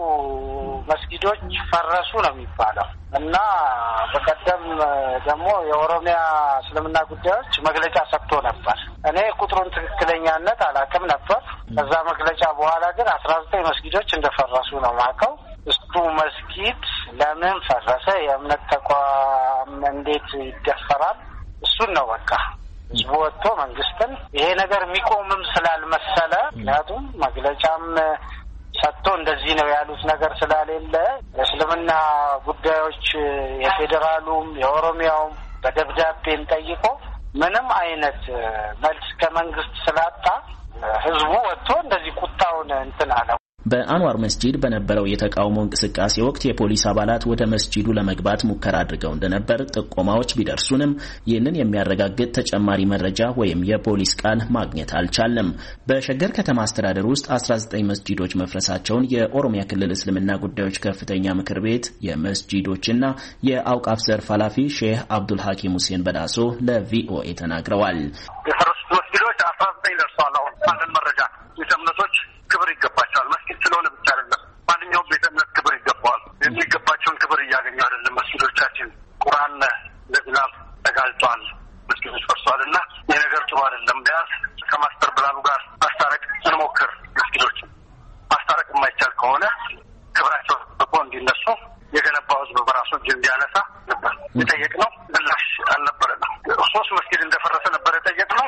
መስጊዶች ፈረሱ ነው የሚባለው እና በቀደም ደግሞ የኦሮሚያ እስልምና ጉዳዮች መግለጫ ሰጥቶ ነበር። እኔ ቁጥሩን ትክክለኛነት አላውቅም ነበር። ከዛ መግለጫ በኋላ ግን አስራ ዘጠኝ መስጊዶች እንደፈረሱ ነው የማውቀው። እሱ መስጊድ ለምን ፈረሰ? የእምነት ተቋም እንዴት ይደፈራል? እሱን ነው በቃ ህዝቡ ወጥቶ መንግስትን ይሄ ነገር የሚቆምም ስላልመሰለ ምክንያቱም መግለጫም ሰጥቶ እንደዚህ ነው ያሉት ነገር ስላሌለ የእስልምና ጉዳዮች የፌዴራሉም የኦሮሚያውም በደብዳቤን ጠይቆ ምንም አይነት መልስ ከመንግስት ስላጣ ህዝቡ ወጥቶ እንደዚህ ቁጣውን እንትን አለ። በአንዋር መስጂድ በነበረው የተቃውሞ እንቅስቃሴ ወቅት የፖሊስ አባላት ወደ መስጂዱ ለመግባት ሙከራ አድርገው እንደነበር ጥቆማዎች ቢደርሱንም ይህንን የሚያረጋግጥ ተጨማሪ መረጃ ወይም የፖሊስ ቃል ማግኘት አልቻለም። በሸገር ከተማ አስተዳደር ውስጥ አስራ ዘጠኝ መስጂዶች መፍረሳቸውን የኦሮሚያ ክልል እስልምና ጉዳዮች ከፍተኛ ምክር ቤት የመስጂዶችና የአውቃፍ ዘርፍ ኃላፊ ሼህ አብዱል ሐኪም ሁሴን በዳሶ ለቪኦኤ ተናግረዋል። የፈረሱት መስጂዶች አስራ ዘጠኝ ደርሰዋል። አሁን ባለን መረጃ የእምነቶች ክብር ይገባቸዋል። መስጊድ ስለሆነ ብቻ አይደለም፣ ማንኛውም ቤተ እምነት ክብር ይገባዋል። የሚገባቸውን ክብር እያገኙ አይደለም። መስጊዶቻችን ቁርአን ለዝናብ ተጋልጧል፣ መስጊዶች ፈርሷል እና ይህ ነገር ጥሩ አይደለም። ቢያንስ ከማስተር ፕላኑ ጋር ማስታረቅ እንሞክር። መስጊዶችን ማስታረቅ የማይቻል ከሆነ ክብራቸው ጠብቆ እንዲነሱ የገነባው ህዝብ በራሱ እጅ እንዲያነሳ ነበር የጠየቅነው። ምላሽ አልነበረንም። ሶስት መስጊድ እንደፈረሰ ነበር የጠየቅነው።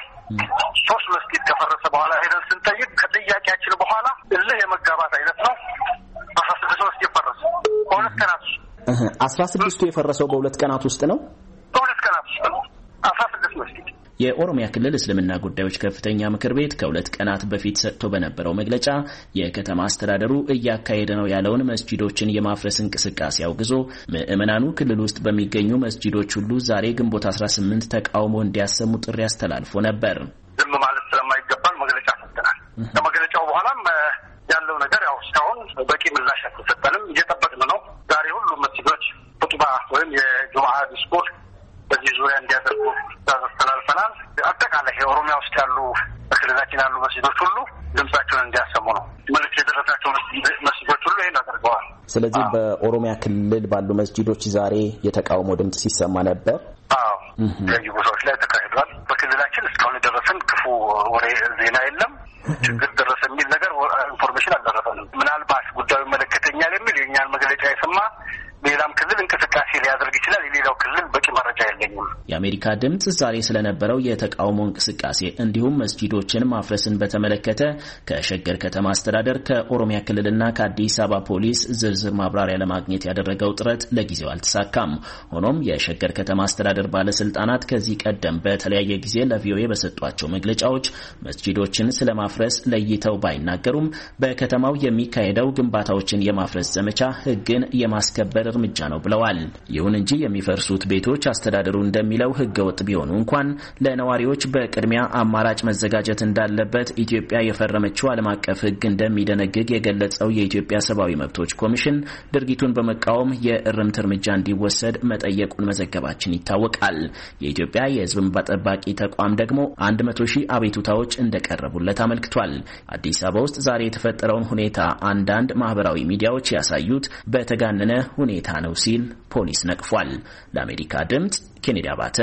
ሶስት መስጊድ ከፈረሰ በኋላ ሄደን ስንጠይቅ ከጥያቄያችን በኋላ እልህ የመጋባት አይነት ነው። አስራ ስድስት መስጊድ ፈረሰ በሁለት ቀናት ውስጥ። አስራ ስድስቱ የፈረሰው በሁለት ቀናት ውስጥ ነው። በሁለት ቀናት ውስጥ ነው አስራ ስድስት መስጊድ። የኦሮሚያ ክልል እስልምና ጉዳዮች ከፍተኛ ምክር ቤት ከሁለት ቀናት በፊት ሰጥቶ በነበረው መግለጫ የከተማ አስተዳደሩ እያካሄደ ነው ያለውን መስጂዶችን የማፍረስ እንቅስቃሴ አውግዞ ምዕመናኑ ክልል ውስጥ በሚገኙ መስጂዶች ሁሉ ዛሬ ግንቦት አስራ ስምንት ተቃውሞ እንዲያሰሙ ጥሪ አስተላልፎ ነበር። ዝም ማለት ስለማይገባል መግለጫ ሰጥተናል። ከመግለጫው በኋላም ያለው ነገር ያው እስካሁን በቂ ምላሽ አልተሰጠንም። እየጠበቅን ነው። ዛሬ ሁሉም መስጂዶች ኹጥባ ወይም የጁምዓ ዲስኩር በዚህ ዙሪያ እንዲያደርጉ አስተላልፈናል። አጠቃላይ የኦሮሚያ ውስጥ ያሉ በክልላችን ያሉ መስጂዶች ሁሉ ድምጻቸውን እንዲያሰሙ ነው መልዕክት የደረሳቸው መስጂዶች ሁሉ ይህን አድርገዋል። ስለዚህ በኦሮሚያ ክልል ባሉ መስጂዶች ዛሬ የተቃውሞ ድምጽ ሲሰማ ነበር። አዎ በዚህ ቦታዎች ላይ ተካሂዷል። በክልላችን እስካሁን የደረሰን ክፉ ወሬ ዜና የለም። ችግር ደረሰ የሚል ነገር ኢንፎርሜሽን አልደረሰንም። ምናልባት ጉዳዩ ይመለከተኛል የሚል የእኛን መግለጫ የሰማ ሌላም ክልል እንቅስቃሴ ሊያደርግ ይችላል። የሌላው ክልል በቂ መረጃ የለኝም። የአሜሪካ ድምጽ ዛሬ ስለነበረው የተቃውሞ እንቅስቃሴ እንዲሁም መስጂዶችን ማፍረስን በተመለከተ ከሸገር ከተማ አስተዳደር ከኦሮሚያ ክልልና ከአዲስ አበባ ፖሊስ ዝርዝር ማብራሪያ ለማግኘት ያደረገው ጥረት ለጊዜው አልተሳካም። ሆኖም የሸገር ከተማ አስተዳደር ባለስልጣናት ከዚህ ቀደም በተለያየ ጊዜ ለቪኦኤ በሰጧቸው መግለጫዎች መስጂዶችን ስለማፍረስ ለይተው ባይናገሩም በከተማው የሚካሄደው ግንባታዎችን የማፍረስ ዘመቻ ሕግን የማስከበር እርምጃ ነው ብለዋል። ይሁን እንጂ የሚፈርሱት ቤቶች አስተዳደሩ እንደሚለው ህገወጥ ቢሆኑ እንኳን ለነዋሪዎች በቅድሚያ አማራጭ መዘጋጀት እንዳለበት ኢትዮጵያ የፈረመችው ዓለም አቀፍ ህግ እንደሚደነግግ የገለጸው የኢትዮጵያ ሰብአዊ መብቶች ኮሚሽን ድርጊቱን በመቃወም የእርምት እርምጃ እንዲወሰድ መጠየቁን መዘገባችን ይታወቃል። የኢትዮጵያ የህዝብ እንባ ጠባቂ ተቋም ደግሞ አንድ መቶ ሺህ አቤቱታዎች እንደቀረቡለት አመልክቷል። አዲስ አበባ ውስጥ ዛሬ የተፈጠረውን ሁኔታ አንዳንድ ማህበራዊ ሚዲያዎች ያሳዩት በተጋነነ ሁኔታ ነው ሲል ፖሊስ ነቅፏል። ለአሜሪካ ድምጽ ኬኔዲ አባተ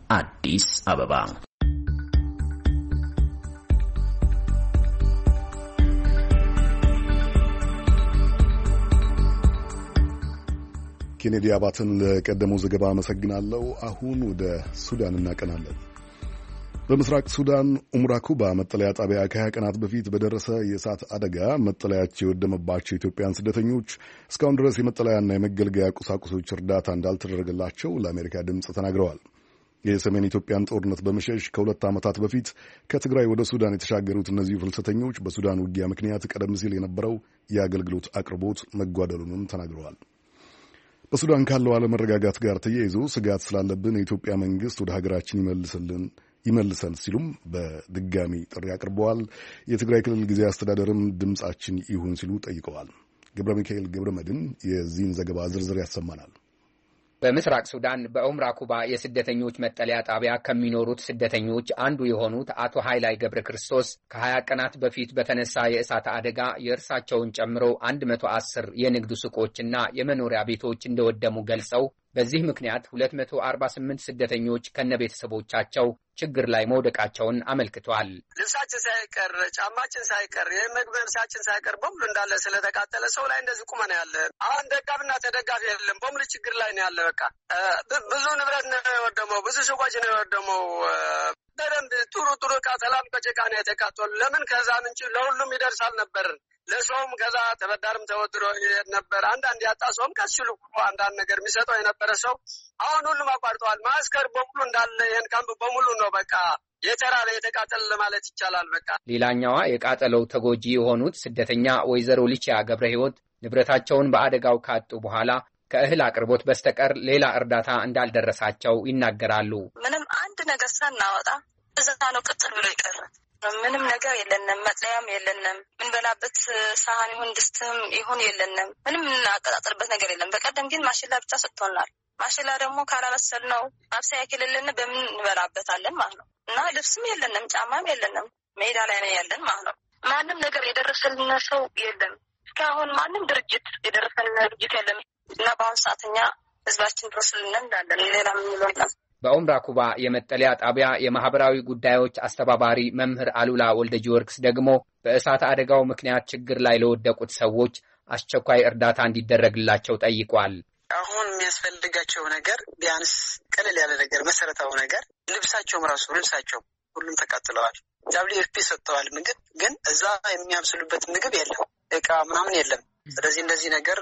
አዲስ አበባ። ኬኔዲ አባተን ለቀደመው ዘገባ አመሰግናለሁ። አሁን ወደ ሱዳን እናቀናለን። በምስራቅ ሱዳን ኡምራኩባ መጠለያ ጣቢያ ከሀያ ቀናት በፊት በደረሰ የእሳት አደጋ መጠለያቸው የወደመባቸው ኢትዮጵያን ስደተኞች እስካሁን ድረስ የመጠለያና የመገልገያ ቁሳቁሶች እርዳታ እንዳልተደረገላቸው ለአሜሪካ ድምፅ ተናግረዋል። የሰሜን ኢትዮጵያን ጦርነት በመሸሽ ከሁለት ዓመታት በፊት ከትግራይ ወደ ሱዳን የተሻገሩት እነዚሁ ፍልሰተኞች በሱዳን ውጊያ ምክንያት ቀደም ሲል የነበረው የአገልግሎት አቅርቦት መጓደሉንም ተናግረዋል። በሱዳን ካለው አለመረጋጋት ጋር ተያይዞ ስጋት ስላለብን የኢትዮጵያ መንግስት ወደ ሀገራችን ይመልስልን ይመልሰን ሲሉም በድጋሚ ጥሪ አቅርበዋል። የትግራይ ክልል ጊዜያዊ አስተዳደርም ድምጻችን ይሁን ሲሉ ጠይቀዋል። ገብረ ሚካኤል ገብረ መድን የዚህን ዘገባ ዝርዝር ያሰማናል። በምስራቅ ሱዳን በኡምራ ኩባ የስደተኞች መጠለያ ጣቢያ ከሚኖሩት ስደተኞች አንዱ የሆኑት አቶ ኃይላይ ገብረ ክርስቶስ ከሀያ ቀናት በፊት በተነሳ የእሳት አደጋ የእርሳቸውን ጨምሮ አንድ መቶ አስር የንግድ ሱቆችና የመኖሪያ ቤቶች እንደወደሙ ገልጸው በዚህ ምክንያት ሁለት መቶ አርባ ስምንት ስደተኞች ከነቤተሰቦቻቸው ችግር ላይ መውደቃቸውን አመልክቷል። ልብሳችን ሳይቀር ጫማችን ሳይቀር የምግብ ልብሳችን ሳይቀር በሙሉ እንዳለ ስለተቃጠለ ሰው ላይ እንደዚህ ቁመና ያለ አሁን ደጋፊና ተደጋፊ የለም። በሙሉ ችግር ላይ ነው ያለ። በቃ ብዙ ንብረት ነው የወደመው፣ ብዙ ሱቆች ነው የወደመው። በደንብ ጥሩ ጥሩ ዕቃ ተላም ከጭቃ ነው የተቃጠሉ። ለምን ከዛ ምንጭ ለሁሉም ይደርሳል ነበር። ለሰውም ከዛ ተበዳርም ተወድሮ ይሄድ ነበር። አንዳንድ ያጣ ሰውም ከስሉ አንዳንድ ነገር የሚሰጠው የነበረ ሰው አሁን ሁሉም አቋርጠዋል። ማስከር በሙሉ እንዳለ ይሄን ካምፕ በሙሉ ነው በቃ የተራበ የተቃጠለ ለማለት ይቻላል። በቃ ሌላኛዋ የቃጠለው ተጎጂ የሆኑት ስደተኛ ወይዘሮ ሊቺያ ገብረ ሕይወት ንብረታቸውን በአደጋው ካጡ በኋላ ከእህል አቅርቦት በስተቀር ሌላ እርዳታ እንዳልደረሳቸው ይናገራሉ። ምንም አንድ ነገር ሳናወጣ እዛ ነው ቅጥር ብሎ ይቀረ። ምንም ነገር የለንም፣ መጥለያም የለንም፣ ምን በላበት ሳህን ይሁን ድስትም ይሁን የለንም። ምንም እናቀጣጥርበት ነገር የለም። በቀደም ግን ማሽላ ብቻ ሰጥቶናል። ማሽላ ደግሞ ካላበሰል ነው ማብሰያ የሌለን በምን እንበላበታለን ማለት ነው። እና ልብስም የለንም፣ ጫማም የለንም። ሜዳ ላይ ነው ያለን ማለት ነው። ማንም ነገር የደረሰልን ሰው የለም። እስካሁን ማንም ድርጅት የደረሰልን ድርጅት የለም። እና በአሁኑ ሰዓተኛ ህዝባችን ድረስልን እንዳለን ሌላ ምን ይላል። በኡምራ ኩባ የመጠለያ ጣቢያ የማህበራዊ ጉዳዮች አስተባባሪ መምህር አሉላ ወልደ ጊዮርጊስ ደግሞ በእሳት አደጋው ምክንያት ችግር ላይ ለወደቁት ሰዎች አስቸኳይ እርዳታ እንዲደረግላቸው ጠይቋል። አሁን የሚያስፈልጋቸው ነገር ቢያንስ ቀለል ያለ ነገር መሰረታዊ ነገር ልብሳቸውም ራሱ ልብሳቸው ሁሉም ተቃጥለዋል። ዳብሊው ኤፍ ፒ ሰጥተዋል ምግብ፣ ግን እዛ የሚያብስሉበት ምግብ የለም፣ እቃ ምናምን የለም። ስለዚህ እንደዚህ ነገር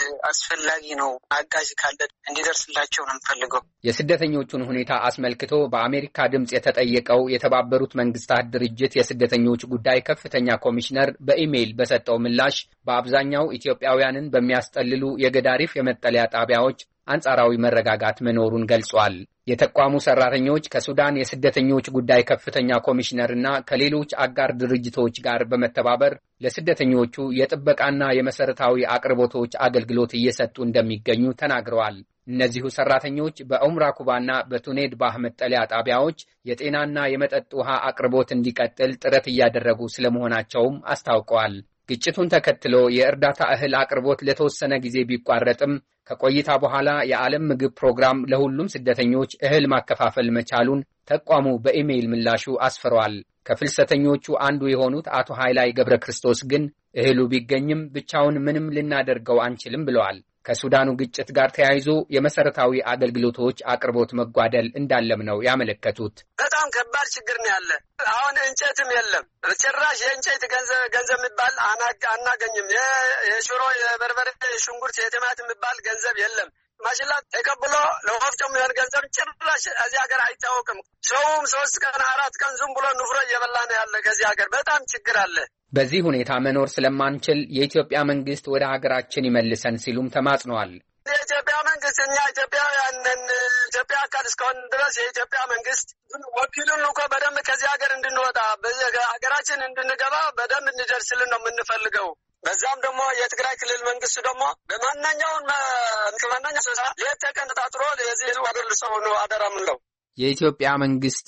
አስፈላጊ ነው። አጋዥ ካለ እንዲደርስላቸው ነው የምፈልገው። የስደተኞቹን ሁኔታ አስመልክቶ በአሜሪካ ድምጽ የተጠየቀው የተባበሩት መንግስታት ድርጅት የስደተኞች ጉዳይ ከፍተኛ ኮሚሽነር በኢሜይል በሰጠው ምላሽ በአብዛኛው ኢትዮጵያውያንን በሚያስጠልሉ የገዳሪፍ የመጠለያ ጣቢያዎች አንጻራዊ መረጋጋት መኖሩን ገልጿል። የተቋሙ ሰራተኞች ከሱዳን የስደተኞች ጉዳይ ከፍተኛ ኮሚሽነርና ከሌሎች አጋር ድርጅቶች ጋር በመተባበር ለስደተኞቹ የጥበቃና የመሰረታዊ አቅርቦቶች አገልግሎት እየሰጡ እንደሚገኙ ተናግረዋል። እነዚሁ ሰራተኞች በኡምራ ኩባና በቱኔድ ባህ መጠለያ ጣቢያዎች የጤናና የመጠጥ ውሃ አቅርቦት እንዲቀጥል ጥረት እያደረጉ ስለመሆናቸውም አስታውቀዋል። ግጭቱን ተከትሎ የእርዳታ እህል አቅርቦት ለተወሰነ ጊዜ ቢቋረጥም ከቆይታ በኋላ የዓለም ምግብ ፕሮግራም ለሁሉም ስደተኞች እህል ማከፋፈል መቻሉን ተቋሙ በኢሜይል ምላሹ አስፍሯል። ከፍልሰተኞቹ አንዱ የሆኑት አቶ ኃይላይ ገብረ ክርስቶስ ግን እህሉ ቢገኝም ብቻውን ምንም ልናደርገው አንችልም ብለዋል። ከሱዳኑ ግጭት ጋር ተያይዞ የመሰረታዊ አገልግሎቶች አቅርቦት መጓደል እንዳለም ነው ያመለከቱት። በጣም ከባድ ችግር ነው ያለ። አሁን እንጨትም የለም። ጭራሽ የእንጨት ገንዘብ ገንዘብ የሚባል አናገኝም። የሽሮ፣ የበርበሬ፣ የሽንኩርት፣ የቲማቲም የሚባል ገንዘብ የለም። ማሽላ ተቀብሎ ለወፍጮ የሚሆን ገንዘብ ጭራሽ እዚህ ሀገር አይታወቅም። ሰውም ሶስት ቀን አራት ቀን ዝም ብሎ ንፍሮ እየበላ ነው ያለ። ከዚህ ሀገር በጣም ችግር አለ። በዚህ ሁኔታ መኖር ስለማንችል የኢትዮጵያ መንግስት ወደ ሀገራችን ይመልሰን ሲሉም ተማጽነዋል። የኢትዮጵያ መንግስት እኛ ኢትዮጵያውያንን ኢትዮጵያ አካል እስከሆን ድረስ የኢትዮጵያ መንግስት ወኪሉን እኮ በደንብ ከዚህ ሀገር እንድንወጣ ሀገራችን እንድንገባ በደንብ እንዲደርስልን ነው የምንፈልገው። በዛም ደግሞ የትግራይ ክልል መንግስት ደግሞ በማንኛውን ከማንኛው ሰሳ ሌት ተቀን ተጣጥሮ የዚህ ሀገር ሰው ነው አደራ ምንለው። የኢትዮጵያ መንግስት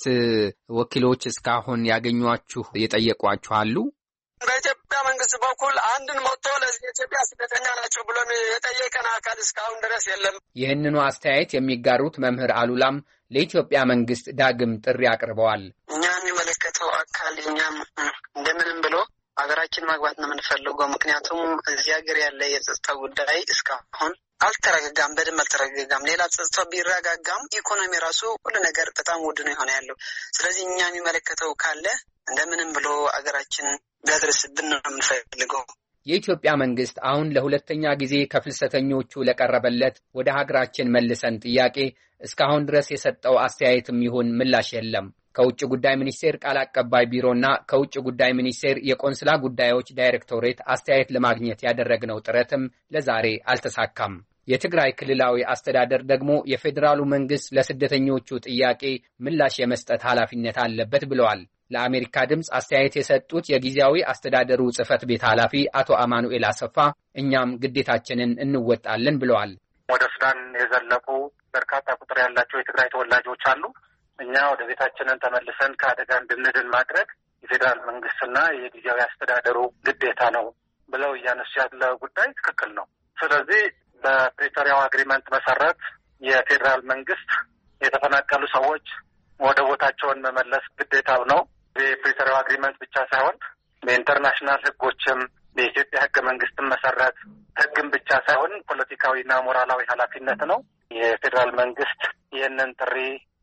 ወኪሎች እስካሁን ያገኟችሁ የጠየቋችሁ አሉ? በኢትዮጵያ መንግስት በኩል አንድን ሞቶ ለዚህ የኢትዮጵያ ስደተኛ ናቸው ብሎ የጠየቀን አካል እስካሁን ድረስ የለም። ይህንኑ አስተያየት የሚጋሩት መምህር አሉላም ለኢትዮጵያ መንግስት ዳግም ጥሪ አቅርበዋል። እኛ የሚመለከተው አካል እኛም እንደምንም ብሎ ሀገራችን ማግባት ነው የምንፈልገው። ምክንያቱም እዚህ ሀገር ያለ የጸጥታ ጉዳይ እስካሁን አልተረጋጋም፣ በደንብ አልተረጋጋም። ሌላ ጸጥታ ቢረጋጋም ኢኮኖሚ ራሱ ሁሉ ነገር በጣም ውድ ነው የሆነ ያለው። ስለዚህ እኛ የሚመለከተው ካለ እንደምንም ብሎ ሀገራችን ቢያደርስብን ነው የምንፈልገው። የኢትዮጵያ መንግስት አሁን ለሁለተኛ ጊዜ ከፍልሰተኞቹ ለቀረበለት ወደ ሀገራችን መልሰን ጥያቄ እስካሁን ድረስ የሰጠው አስተያየትም ይሁን ምላሽ የለም። ከውጭ ጉዳይ ሚኒስቴር ቃል አቀባይ ቢሮና ከውጭ ጉዳይ ሚኒስቴር የቆንስላ ጉዳዮች ዳይሬክቶሬት አስተያየት ለማግኘት ያደረግነው ጥረትም ለዛሬ አልተሳካም። የትግራይ ክልላዊ አስተዳደር ደግሞ የፌዴራሉ መንግስት ለስደተኞቹ ጥያቄ ምላሽ የመስጠት ኃላፊነት አለበት ብለዋል። ለአሜሪካ ድምፅ አስተያየት የሰጡት የጊዜያዊ አስተዳደሩ ጽህፈት ቤት ኃላፊ አቶ አማኑኤል አሰፋ እኛም ግዴታችንን እንወጣለን ብለዋል። ወደ ሱዳን የዘለቁ በርካታ ቁጥር ያላቸው የትግራይ ተወላጆች አሉ። እኛ ወደ ቤታችንን ተመልሰን ከአደጋ እንድንድን ማድረግ የፌዴራል መንግስትና የጊዜያዊ አስተዳደሩ ግዴታ ነው ብለው እያነሱ ያለ ጉዳይ ትክክል ነው። ስለዚህ በፕሪቶሪያው አግሪመንት መሰረት የፌዴራል መንግስት የተፈናቀሉ ሰዎች ወደ ቦታቸውን መመለስ ግዴታው ነው። የፕሪቶሪያው አግሪመንት ብቻ ሳይሆን በኢንተርናሽናል ህጎችም በኢትዮጵያ ህገ መንግስትም መሰረት ህግም ብቻ ሳይሆን ፖለቲካዊና ሞራላዊ ኃላፊነት ነው። የፌዴራል መንግስት ይህንን ጥሪ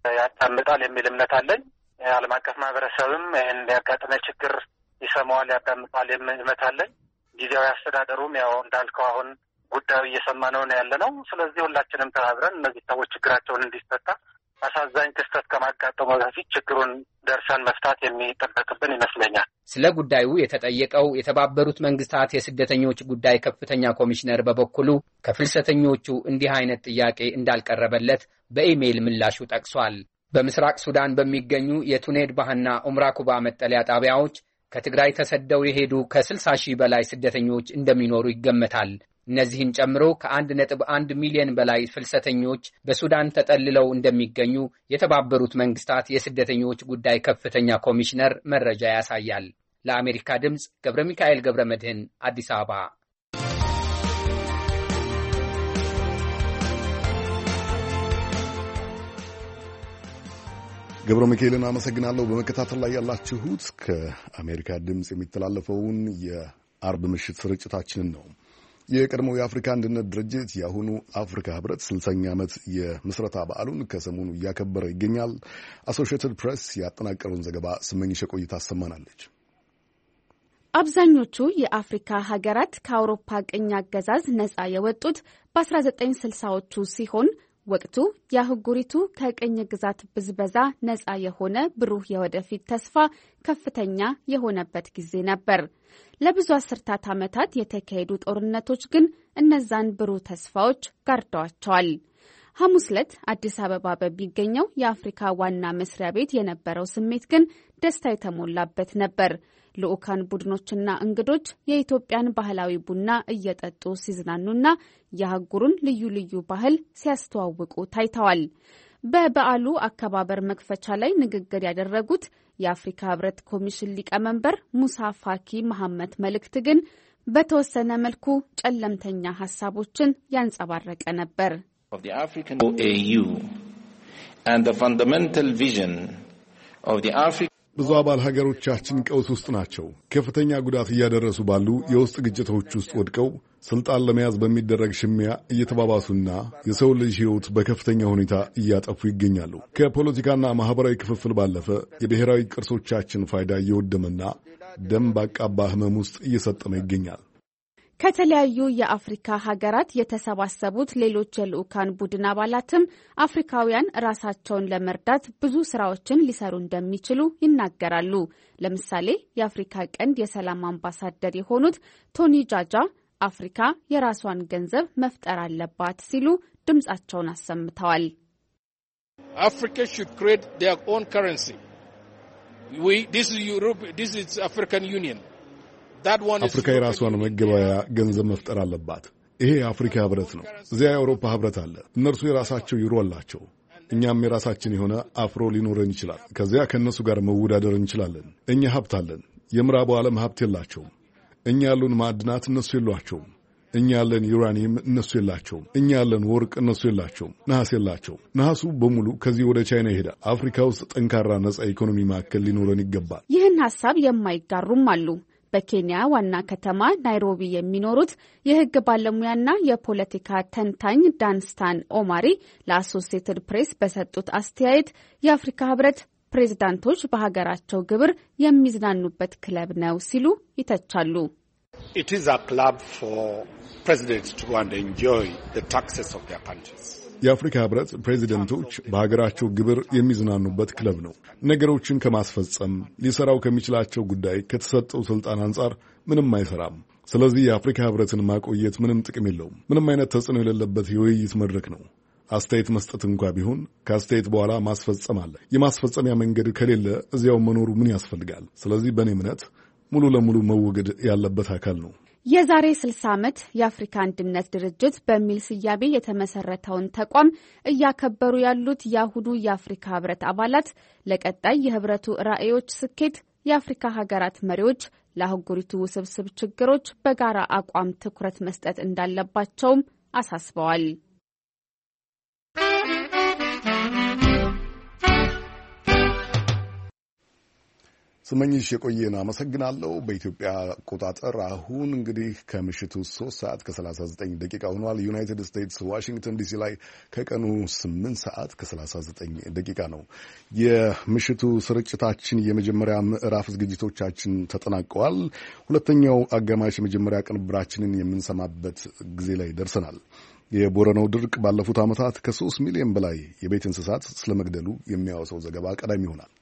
ያዳምጣል የሚል እምነት አለኝ። የዓለም አቀፍ ማህበረሰብም ይህን ሊያጋጥመ ችግር ይሰማዋል፣ ያዳምጣል የሚል እምነት አለኝ። ጊዜያዊ አስተዳደሩም ያው እንዳልከው አሁን ጉዳዩ እየሰማ ነው ነው ያለ ነው። ስለዚህ ሁላችንም ተባብረን እነዚህ ሰዎች ችግራቸውን እንዲፈታ አሳዛኝ ክስተት ከማጋጠሙ በፊት ችግሩን ደርሰን መፍታት የሚጠበቅብን ይመስለኛል። ስለ ጉዳዩ የተጠየቀው የተባበሩት መንግስታት የስደተኞች ጉዳይ ከፍተኛ ኮሚሽነር በበኩሉ ከፍልሰተኞቹ እንዲህ አይነት ጥያቄ እንዳልቀረበለት በኢሜይል ምላሹ ጠቅሷል። በምስራቅ ሱዳን በሚገኙ የቱኔድ ባህና ኡምራ ኩባ መጠለያ ጣቢያዎች ከትግራይ ተሰደው የሄዱ ከስልሳ ሺህ በላይ ስደተኞች እንደሚኖሩ ይገመታል። እነዚህን ጨምሮ ከአንድ ነጥብ አንድ ሚሊዮን በላይ ፍልሰተኞች በሱዳን ተጠልለው እንደሚገኙ የተባበሩት መንግስታት የስደተኞች ጉዳይ ከፍተኛ ኮሚሽነር መረጃ ያሳያል። ለአሜሪካ ድምፅ ገብረ ሚካኤል ገብረ መድህን አዲስ አበባ። ገብረ ሚካኤልን አመሰግናለሁ። በመከታተል ላይ ያላችሁት ከአሜሪካ ድምፅ የሚተላለፈውን የአርብ ምሽት ስርጭታችንን ነው። የቀድሞው የአፍሪካ አንድነት ድርጅት የአሁኑ አፍሪካ ህብረት ስልሳኛ ዓመት የምስረታ በዓሉን ከሰሞኑ እያከበረ ይገኛል። አሶሺየትድ ፕሬስ ያጠናቀረውን ዘገባ ስመኝሽ ቆይታ አሰማናለች። አብዛኞቹ የአፍሪካ ሀገራት ከአውሮፓ ቅኝ አገዛዝ ነጻ የወጡት በአስራ ዘጠኝ ስልሳዎቹ ሲሆን ወቅቱ የአህጉሪቱ ከቅኝ ግዛት ብዝበዛ ነጻ የሆነ ብሩህ የወደፊት ተስፋ ከፍተኛ የሆነበት ጊዜ ነበር። ለብዙ አስርታት ዓመታት የተካሄዱ ጦርነቶች ግን እነዛን ብሩህ ተስፋዎች ጋርደዋቸዋል። ሐሙስ ዕለት አዲስ አበባ በሚገኘው የአፍሪካ ዋና መስሪያ ቤት የነበረው ስሜት ግን ደስታ የተሞላበት ነበር። ልዑካን ቡድኖችና እንግዶች የኢትዮጵያን ባህላዊ ቡና እየጠጡ ሲዝናኑና የአህጉሩን ልዩ ልዩ ባህል ሲያስተዋውቁ ታይተዋል። በበዓሉ አከባበር መክፈቻ ላይ ንግግር ያደረጉት የአፍሪካ ህብረት ኮሚሽን ሊቀመንበር ሙሳ ፋኪ መሐመድ መልእክት ግን በተወሰነ መልኩ ጨለምተኛ ሀሳቦችን ያንጸባረቀ ነበር። of the African A U and the fundamental vision of the African ብዙ አባል ሀገሮቻችን ቀውስ ውስጥ ናቸው። ከፍተኛ ጉዳት እያደረሱ ባሉ የውስጥ ግጭቶች ውስጥ ወድቀው ስልጣን ለመያዝ በሚደረግ ሽሚያ እየተባባሱና የሰው ልጅ ሕይወት በከፍተኛ ሁኔታ እያጠፉ ይገኛሉ። ከፖለቲካና ማህበራዊ ክፍፍል ባለፈ የብሔራዊ ቅርሶቻችን ፋይዳ እየወደመና ደም ባቃባ ህመም ውስጥ እየሰጠመ ይገኛል። ከተለያዩ የአፍሪካ ሀገራት የተሰባሰቡት ሌሎች የልዑካን ቡድን አባላትም አፍሪካውያን ራሳቸውን ለመርዳት ብዙ ስራዎችን ሊሰሩ እንደሚችሉ ይናገራሉ። ለምሳሌ የአፍሪካ ቀንድ የሰላም አምባሳደር የሆኑት ቶኒ ጃጃ አፍሪካ የራሷን ገንዘብ መፍጠር አለባት ሲሉ ድምጻቸውን አሰምተዋል። Africa should create their own currency. We this is Europe, this is African Union. አፍሪካ የራሷን መገበያያ ገንዘብ መፍጠር አለባት። ይሄ የአፍሪካ ህብረት ነው። እዚያ የአውሮፓ ህብረት አለ። እነርሱ የራሳቸው ዩሮ አላቸው። እኛም የራሳችን የሆነ አፍሮ ሊኖረን ይችላል። ከዚያ ከእነሱ ጋር መወዳደር እንችላለን። እኛ ሀብት አለን። የምዕራቡ ዓለም ሀብት የላቸውም። እኛ ያሉን ማዕድናት እነሱ የሏቸውም። እኛ ያለን ዩራኒየም እነሱ የላቸውም። እኛ ያለን ወርቅ እነሱ የላቸውም። ነሐስ የላቸውም። ነሐሱ በሙሉ ከዚህ ወደ ቻይና ይሄዳል። አፍሪካ ውስጥ ጠንካራ ነጻ ኢኮኖሚ ማዕከል ሊኖረን ይገባል። ይህን ሐሳብ የማይጋሩም አሉ። በኬንያ ዋና ከተማ ናይሮቢ የሚኖሩት የህግ ባለሙያና የፖለቲካ ተንታኝ ዳንስታን ኦማሪ ለአሶሲየትድ ፕሬስ በሰጡት አስተያየት የአፍሪካ ህብረት ፕሬዝዳንቶች በሀገራቸው ግብር የሚዝናኑበት ክለብ ነው ሲሉ ይተቻሉ። It is a club for presidents to go and enjoy the taxes of their countries. የአፍሪካ ህብረት ፕሬዚደንቶች በሀገራቸው ግብር የሚዝናኑበት ክለብ ነው። ነገሮችን ከማስፈጸም ሊሰራው ከሚችላቸው ጉዳይ ከተሰጠው ስልጣን አንጻር ምንም አይሰራም። ስለዚህ የአፍሪካ ህብረትን ማቆየት ምንም ጥቅም የለውም። ምንም አይነት ተጽዕኖ የሌለበት የውይይት መድረክ ነው። አስተያየት መስጠት እንኳ ቢሆን ከአስተያየት በኋላ ማስፈጸም አለ። የማስፈጸሚያ መንገድ ከሌለ እዚያው መኖሩ ምን ያስፈልጋል? ስለዚህ በእኔ እምነት ሙሉ ለሙሉ መወገድ ያለበት አካል ነው። የዛሬ ስልሳ ዓመት የአፍሪካ አንድነት ድርጅት በሚል ስያሜ የተመሰረተውን ተቋም እያከበሩ ያሉት የአሁኑ የአፍሪካ ህብረት አባላት ለቀጣይ የህብረቱ ራዕዮች ስኬት የአፍሪካ ሀገራት መሪዎች ለአህጉሪቱ ውስብስብ ችግሮች በጋራ አቋም ትኩረት መስጠት እንዳለባቸውም አሳስበዋል። ስመኝሽ የቆየን አመሰግናለሁ። በኢትዮጵያ አቆጣጠር አሁን እንግዲህ ከምሽቱ ሶስት ሰዓት ከሰላሳ ዘጠኝ ደቂቃ ሆኗል። ዩናይትድ ስቴትስ ዋሽንግተን ዲሲ ላይ ከቀኑ ስምንት ሰዓት ከሰላሳ ዘጠኝ ደቂቃ ነው። የምሽቱ ስርጭታችን የመጀመሪያ ምዕራፍ ዝግጅቶቻችን ተጠናቀዋል። ሁለተኛው አጋማሽ የመጀመሪያ ቅንብራችንን የምንሰማበት ጊዜ ላይ ደርሰናል። የቦረናው ድርቅ ባለፉት ዓመታት ከሶስት ሚሊዮን በላይ የቤት እንስሳት ስለመግደሉ የሚያወሳው ዘገባ ቀዳሚ ይሆናል።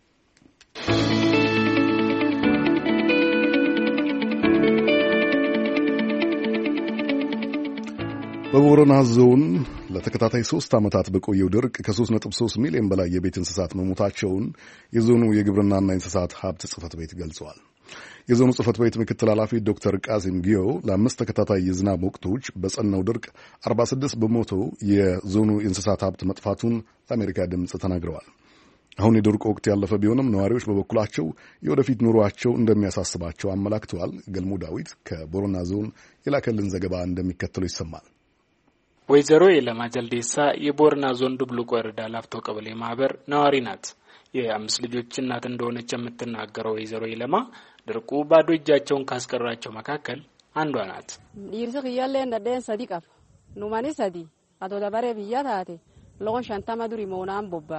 በቦረና ዞን ለተከታታይ ሶስት ዓመታት በቆየው ድርቅ ከሶስት ነጥብ ሶስት ሚሊዮን በላይ የቤት እንስሳት መሞታቸውን የዞኑ የግብርናና እንስሳት ሀብት ጽሕፈት ቤት ገልጸዋል። የዞኑ ጽሕፈት ቤት ምክትል ኃላፊ ዶክተር ቃሲም ጊዮ ለአምስት ተከታታይ የዝናብ ወቅቶች በጸናው ድርቅ አርባ ስድስት በመቶ የዞኑ የእንስሳት ሀብት መጥፋቱን ለአሜሪካ ድምፅ ተናግረዋል። አሁን የድርቅ ወቅት ያለፈ ቢሆንም ነዋሪዎች በበኩላቸው የወደፊት ኑሯቸው እንደሚያሳስባቸው አመላክተዋል። ገልሞ ዳዊት ከቦረና ዞን የላከልን ዘገባ እንደሚከተለው ይሰማል። ወይዘሮ የለማ ጀልዴሳ የቦረና ዞን ዱብሉቅ ወረዳ ላፍቶ ቀበሌ ማህበር ነዋሪ ናት። የአምስት ልጆች እናት እንደሆነች የምትናገረው ወይዘሮ የለማ ድርቁ ባዶ እጃቸውን ካስቀራቸው መካከል አንዷ ናት። ይርስ ይያለ እንደደን ሰዲቃፍ ኑማኒ ሰዲ አቶ ደባሬ ብያታቴ ሎን ሻንታማ ዱሪ መውናም ቦባ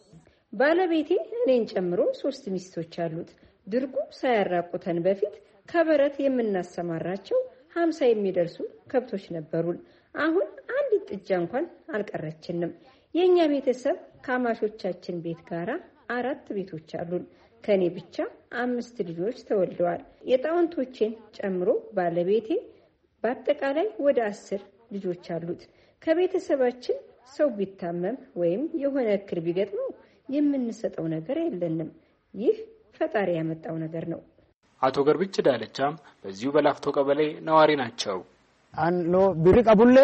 ባለቤቴ እኔን ጨምሮ ሶስት ሚስቶች አሉት። ድርቁ ሳያራቁተን በፊት ከበረት የምናሰማራቸው ሀምሳ የሚደርሱ ከብቶች ነበሩን። አሁን አንዲት ጥጃ እንኳን አልቀረችንም። የኛ ቤተሰብ ከአማሾቻችን ቤት ጋራ አራት ቤቶች አሉን። ከኔ ብቻ አምስት ልጆች ተወልደዋል። የጣውንቶቼን ጨምሮ ባለቤቴ በአጠቃላይ ወደ አስር ልጆች አሉት። ከቤተሰባችን ሰው ቢታመም ወይም የሆነ እክል ቢገጥመው የምንሰጠው ነገር የለንም። ይህ ፈጣሪ ያመጣው ነገር ነው። አቶ ገርብጭ ዳለቻም በዚሁ በላፍቶ ቀበሌ ነዋሪ ናቸው። አንሎ ቢሪቃ ቡሌ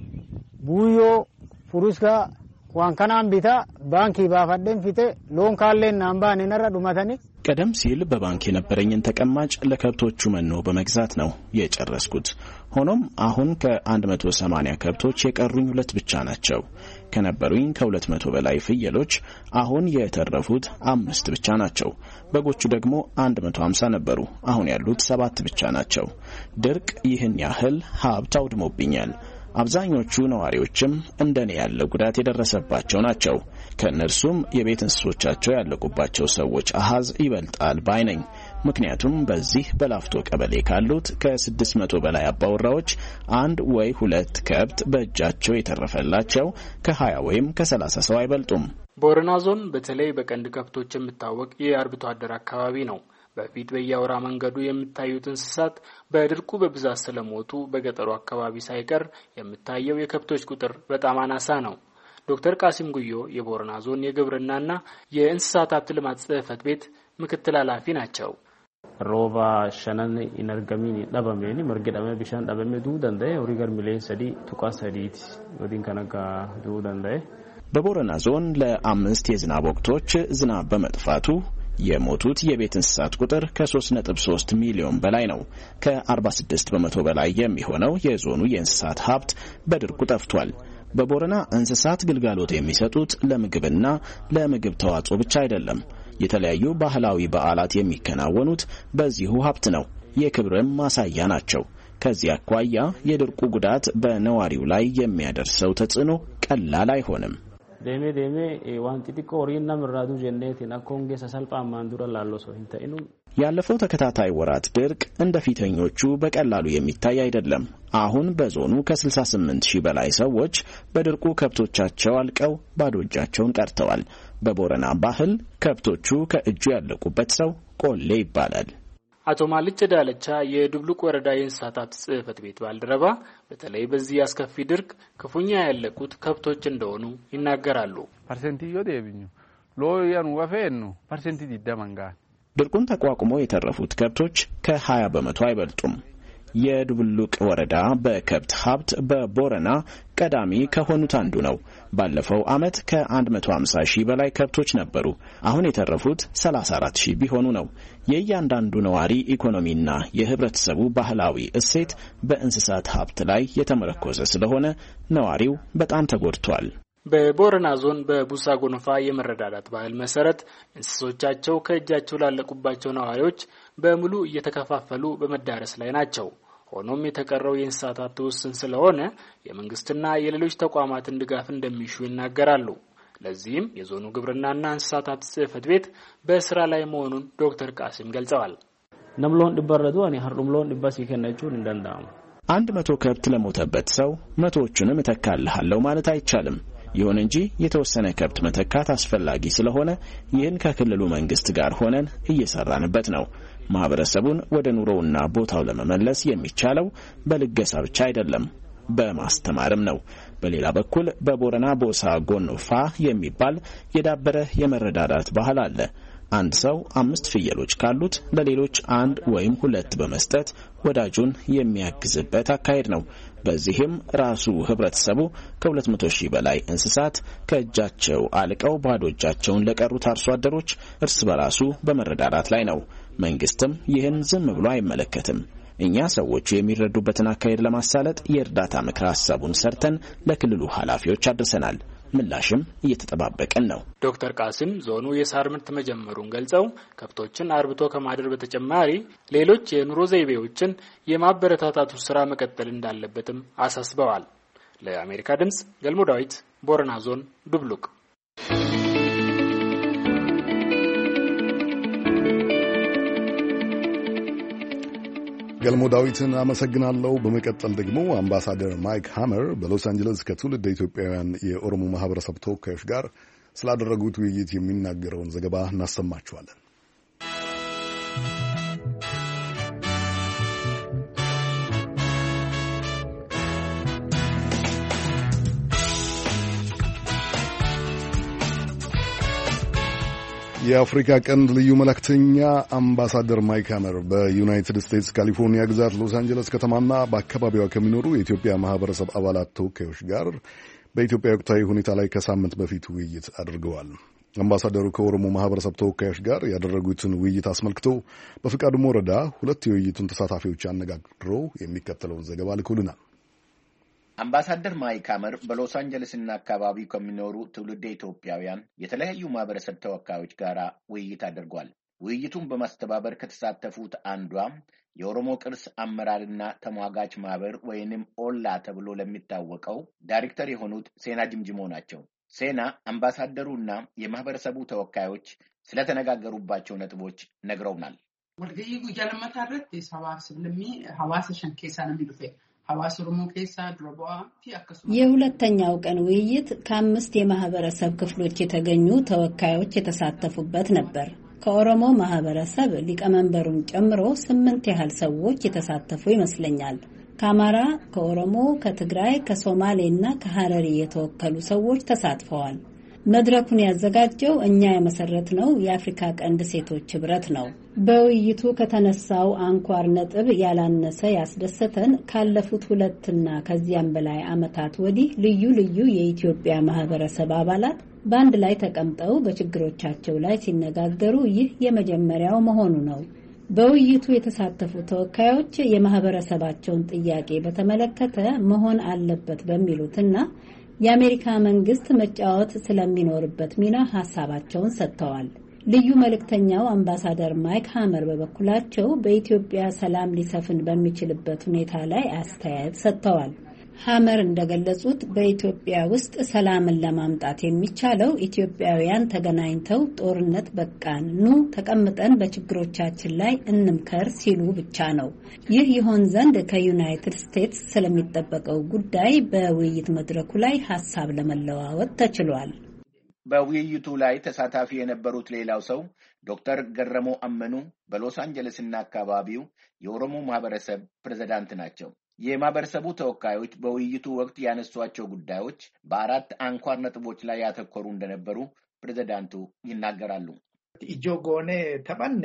ቡዮ ፉሩስካ ዋንካናም ቢታ ባንኪ ባፈደን ፊቴ ሎን ካለን ናምባን ነራ ዱማታኒ ቀደም ሲል በባንክ የነበረኝን ተቀማጭ ለከብቶቹ መኖ በመግዛት ነው የጨረስኩት። ሆኖም አሁን ከ180 ከብቶች የቀሩኝ ሁለት ብቻ ናቸው። ከነበሩኝ ከሁለት መቶ በላይ ፍየሎች አሁን የተረፉት አምስት ብቻ ናቸው። በጎቹ ደግሞ መቶ ሃምሳ ነበሩ። አሁን ያሉት ሰባት ብቻ ናቸው። ድርቅ ይህን ያህል ሀብት አውድሞብኛል። አብዛኞቹ ነዋሪዎችም እንደኔ ያለ ጉዳት የደረሰባቸው ናቸው። ከነርሱም የቤት እንስሶቻቸው ያለቁባቸው ሰዎች አሃዝ ይበልጣል ባይ ነኝ። ምክንያቱም በዚህ በላፍቶ ቀበሌ ካሉት ከስድስት መቶ በላይ አባወራዎች አንድ ወይ ሁለት ከብት በእጃቸው የተረፈላቸው ከሀያ ወይም ከሰላሳ ሰው አይበልጡም። ቦረና ዞን በተለይ በቀንድ ከብቶች የሚታወቅ የአርብቶ አደር አካባቢ ነው። በፊት በየአውራ መንገዱ የሚታዩት እንስሳት በድርቁ በብዛት ስለሞቱ በገጠሩ አካባቢ ሳይቀር የሚታየው የከብቶች ቁጥር በጣም አናሳ ነው። ዶክተር ቃሲም ጉዮ የቦረና ዞን የግብርናና የእንስሳት ሀብት ልማት ጽሕፈት ቤት ምክትል ኃላፊ ናቸው። ሮባ ሸነን ኢነርጋሚን ዳባሜኒ መርገዳመ ቢሻን ዳባሜ ዱ ደንዳይ ኦሪገር ሚሌን ሰዲ ቱቃ ሰዲት ወዲን ከነጋ ዱ ደንዳይ በቦረና ዞን ለአምስት የዝናብ ወቅቶች ዝናብ በመጥፋቱ የሞቱት የቤት እንስሳት ቁጥር ከ3 ነጥብ ሶስት ሚሊዮን በላይ ነው። ከ46 በመቶ በላይ የሚሆነው የዞኑ የእንስሳት ሀብት በድርቁ ጠፍቷል። በቦረና እንስሳት ግልጋሎት የሚሰጡት ለምግብና ለምግብ ተዋጽኦ ብቻ አይደለም። የተለያዩ ባህላዊ በዓላት የሚከናወኑት በዚሁ ሀብት ነው። የክብርም ማሳያ ናቸው። ከዚህ አኳያ የድርቁ ጉዳት በነዋሪው ላይ የሚያደርሰው ተጽዕኖ ቀላል አይሆንም። ደሜ ደሜ ዋንቲ ዲኮ ኦሪና ምራዱ ጀኔት ናኮንጌ ሰሰልጳ ማንዱራ ላሎሶ እንተይኑ ያለፈው ተከታታይ ወራት ድርቅ እንደ ፊተኞቹ በቀላሉ የሚታይ አይደለም። አሁን በዞኑ ከ68 ሺህ በላይ ሰዎች በድርቁ ከብቶቻቸው አልቀው ባዶ እጃቸውን ቀርተዋል። በቦረና ባህል ከብቶቹ ከእጁ ያለቁበት ሰው ቆሌ ይባላል። አቶ ማልጭ ዳለቻ የዱብሉቅ ወረዳ የእንስሳት ሀብት ጽሕፈት ቤት ባልደረባ በተለይ በዚህ አስከፊ ድርቅ ክፉኛ ያለቁት ከብቶች እንደሆኑ ይናገራሉ። ፐርሰንቲዮ ደብኙ ሎያን ወፈኑ ፐርሰንቲ ዲዳማንጋ ድርቁን ተቋቁሞ የተረፉት ከብቶች ከ20 በመቶ አይበልጡም። የዱብሉቅ ወረዳ በከብት ሀብት በቦረና ቀዳሚ ከሆኑት አንዱ ነው። ባለፈው ዓመት ከ150 ሺህ በላይ ከብቶች ነበሩ። አሁን የተረፉት ሰላሳ አራት ሺህ ቢሆኑ ነው። የእያንዳንዱ ነዋሪ ኢኮኖሚና የህብረተሰቡ ባህላዊ እሴት በእንስሳት ሀብት ላይ የተመረኮዘ ስለሆነ ነዋሪው በጣም ተጎድቷል። በቦረና ዞን በቡሳ ጎንፋ የመረዳዳት ባህል መሰረት እንስሶቻቸው ከእጃቸው ላለቁባቸው ነዋሪዎች በሙሉ እየተከፋፈሉ በመዳረስ ላይ ናቸው። ሆኖም የተቀረው የእንስሳት ሀብት ውስን ስለሆነ የመንግስትና የሌሎች ተቋማትን ድጋፍ እንደሚሹ ይናገራሉ። ለዚህም የዞኑ ግብርናና እንስሳት ሀብት ጽሕፈት ቤት በስራ ላይ መሆኑን ዶክተር ቃሲም ገልጸዋል። ነምሎን ድበረዱ አኒ ሀርዱምሎን ድባሲ ከነቹን እንደንዳም አንድ መቶ ከብት ለሞተበት ሰው መቶዎቹንም እተካልሃለሁ ማለት አይቻልም። ይሁን እንጂ የተወሰነ ከብት መተካት አስፈላጊ ስለሆነ ይህን ከክልሉ መንግስት ጋር ሆነን እየሰራንበት ነው። ማህበረሰቡን ወደ ኑሮውና ቦታው ለመመለስ የሚቻለው በልገሳ ብቻ አይደለም፣ በማስተማርም ነው። በሌላ በኩል በቦረና ቦሳ ጎኖፋ የሚባል የዳበረ የመረዳዳት ባህል አለ። አንድ ሰው አምስት ፍየሎች ካሉት ለሌሎች አንድ ወይም ሁለት በመስጠት ወዳጁን የሚያግዝበት አካሄድ ነው። በዚህም ራሱ ህብረተሰቡ ከሁለት መቶ ሺህ በላይ እንስሳት ከእጃቸው አልቀው ባዶ እጃቸውን ለቀሩት አርሶ አደሮች እርስ በራሱ በመረዳዳት ላይ ነው። መንግስትም ይህን ዝም ብሎ አይመለከትም። እኛ ሰዎቹ የሚረዱበትን አካሄድ ለማሳለጥ የእርዳታ ምክረ ሐሳቡን ሰርተን ለክልሉ ኃላፊዎች አድርሰናል። ምላሽም እየተጠባበቀን ነው። ዶክተር ቃሲም ዞኑ የሳር ምርት መጀመሩን ገልጸው ከብቶችን አርብቶ ከማደር በተጨማሪ ሌሎች የኑሮ ዘይቤዎችን የማበረታታቱ ስራ መቀጠል እንዳለበትም አሳስበዋል። ለአሜሪካ ድምጽ ገልሞ ዳዊት ቦረና ዞን ዱብሉቅ። ገልሞ ዳዊትን አመሰግናለሁ። በመቀጠል ደግሞ አምባሳደር ማይክ ሃመር በሎስ አንጀለስ ከትውልድ ኢትዮጵያውያን የኦሮሞ ማህበረሰብ ተወካዮች ጋር ስላደረጉት ውይይት የሚናገረውን ዘገባ እናሰማችኋለን። የአፍሪካ ቀንድ ልዩ መልእክተኛ አምባሳደር ማይክ ሃመር በዩናይትድ ስቴትስ ካሊፎርኒያ ግዛት ሎስ አንጀለስ ከተማና በአካባቢዋ ከሚኖሩ የኢትዮጵያ ማህበረሰብ አባላት ተወካዮች ጋር በኢትዮጵያ ወቅታዊ ሁኔታ ላይ ከሳምንት በፊት ውይይት አድርገዋል። አምባሳደሩ ከኦሮሞ ማህበረሰብ ተወካዮች ጋር ያደረጉትን ውይይት አስመልክቶ በፍቃዱም ወረዳ ሁለት የውይይቱን ተሳታፊዎች አነጋግረው የሚከተለውን ዘገባ ልኮልናል። አምባሳደር ማይክ ሃመር በሎስ አንጀለስና አካባቢው ከሚኖሩ ትውልደ ኢትዮጵያውያን የተለያዩ ማህበረሰብ ተወካዮች ጋር ውይይት አድርጓል። ውይይቱን በማስተባበር ከተሳተፉት አንዷ የኦሮሞ ቅርስ አመራርና ተሟጋች ማህበር ወይንም ኦላ ተብሎ ለሚታወቀው ዳይሬክተር የሆኑት ሴና ጅምጅሞ ናቸው። ሴና አምባሳደሩና የማህበረሰቡ ተወካዮች ስለተነጋገሩባቸው ነጥቦች ነግረውናል። ወልገይ ጉጃለመታረት የሰባስ ለሚ ሐዋሳ ሸንኬሳ ነው የሚሉት የሁለተኛው ቀን ውይይት ከአምስት የማህበረሰብ ክፍሎች የተገኙ ተወካዮች የተሳተፉበት ነበር። ከኦሮሞ ማህበረሰብ ሊቀመንበሩን ጨምሮ ስምንት ያህል ሰዎች የተሳተፉ ይመስለኛል። ከአማራ፣ ከኦሮሞ፣ ከትግራይ፣ ከሶማሌና ከሐረሪ የተወከሉ ሰዎች ተሳትፈዋል። መድረኩን ያዘጋጀው እኛ የመሰረትነው የአፍሪካ ቀንድ ሴቶች ህብረት ነው። በውይይቱ ከተነሳው አንኳር ነጥብ ያላነሰ ያስደሰተን ካለፉት ሁለትና ከዚያም በላይ ዓመታት ወዲህ ልዩ ልዩ የኢትዮጵያ ማህበረሰብ አባላት በአንድ ላይ ተቀምጠው በችግሮቻቸው ላይ ሲነጋገሩ ይህ የመጀመሪያው መሆኑ ነው። በውይይቱ የተሳተፉ ተወካዮች የማህበረሰባቸውን ጥያቄ በተመለከተ መሆን አለበት በሚሉትና የአሜሪካ መንግስት መጫወት ስለሚኖርበት ሚና ሐሳባቸውን ሰጥተዋል። ልዩ መልእክተኛው አምባሳደር ማይክ ሃመር በበኩላቸው በኢትዮጵያ ሰላም ሊሰፍን በሚችልበት ሁኔታ ላይ አስተያየት ሰጥተዋል። ሃመር እንደገለጹት በኢትዮጵያ ውስጥ ሰላምን ለማምጣት የሚቻለው ኢትዮጵያውያን ተገናኝተው ጦርነት በቃን፣ ኑ ተቀምጠን በችግሮቻችን ላይ እንምከር ሲሉ ብቻ ነው። ይህ ይሆን ዘንድ ከዩናይትድ ስቴትስ ስለሚጠበቀው ጉዳይ በውይይት መድረኩ ላይ ሐሳብ ለመለዋወጥ ተችሏል። በውይይቱ ላይ ተሳታፊ የነበሩት ሌላው ሰው ዶክተር ገረሞ አመኑ በሎስ አንጀለስና አካባቢው የኦሮሞ ማህበረሰብ ፕሬዝዳንት ናቸው። የማህበረሰቡ ተወካዮች በውይይቱ ወቅት ያነሷቸው ጉዳዮች በአራት አንኳር ነጥቦች ላይ ያተኮሩ እንደነበሩ ፕሬዝዳንቱ ይናገራሉ። ኢጆጎኔ ተባኔ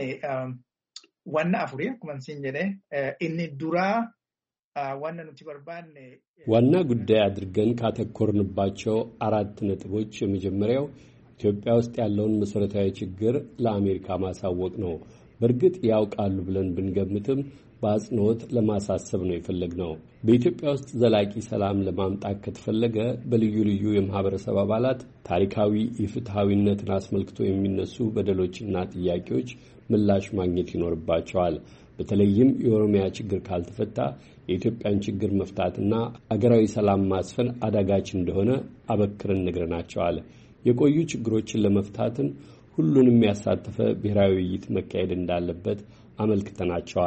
ዋና አፍሪ ኩመንሲን ጀደ እኒ ዱራ ዋና ኑቲ በርባኔ ዋና ጉዳይ አድርገን ካተኮርንባቸው አራት ነጥቦች የመጀመሪያው ኢትዮጵያ ውስጥ ያለውን መሰረታዊ ችግር ለአሜሪካ ማሳወቅ ነው። በእርግጥ ያውቃሉ ብለን ብንገምትም በአጽንኦት ለማሳሰብ ነው የፈለግነው። በኢትዮጵያ ውስጥ ዘላቂ ሰላም ለማምጣት ከተፈለገ በልዩ ልዩ የማህበረሰብ አባላት ታሪካዊ ኢፍትሐዊነትን አስመልክቶ የሚነሱ በደሎችና ጥያቄዎች ምላሽ ማግኘት ይኖርባቸዋል። በተለይም የኦሮሚያ ችግር ካልተፈታ የኢትዮጵያን ችግር መፍታትና አገራዊ ሰላም ማስፈን አዳጋች እንደሆነ አበክረን ነግረናቸዋል። የቆዩ ችግሮችን ለመፍታትም ሁሉንም ያሳተፈ ብሔራዊ ውይይት መካሄድ እንዳለበት አመልክተናቸዋል።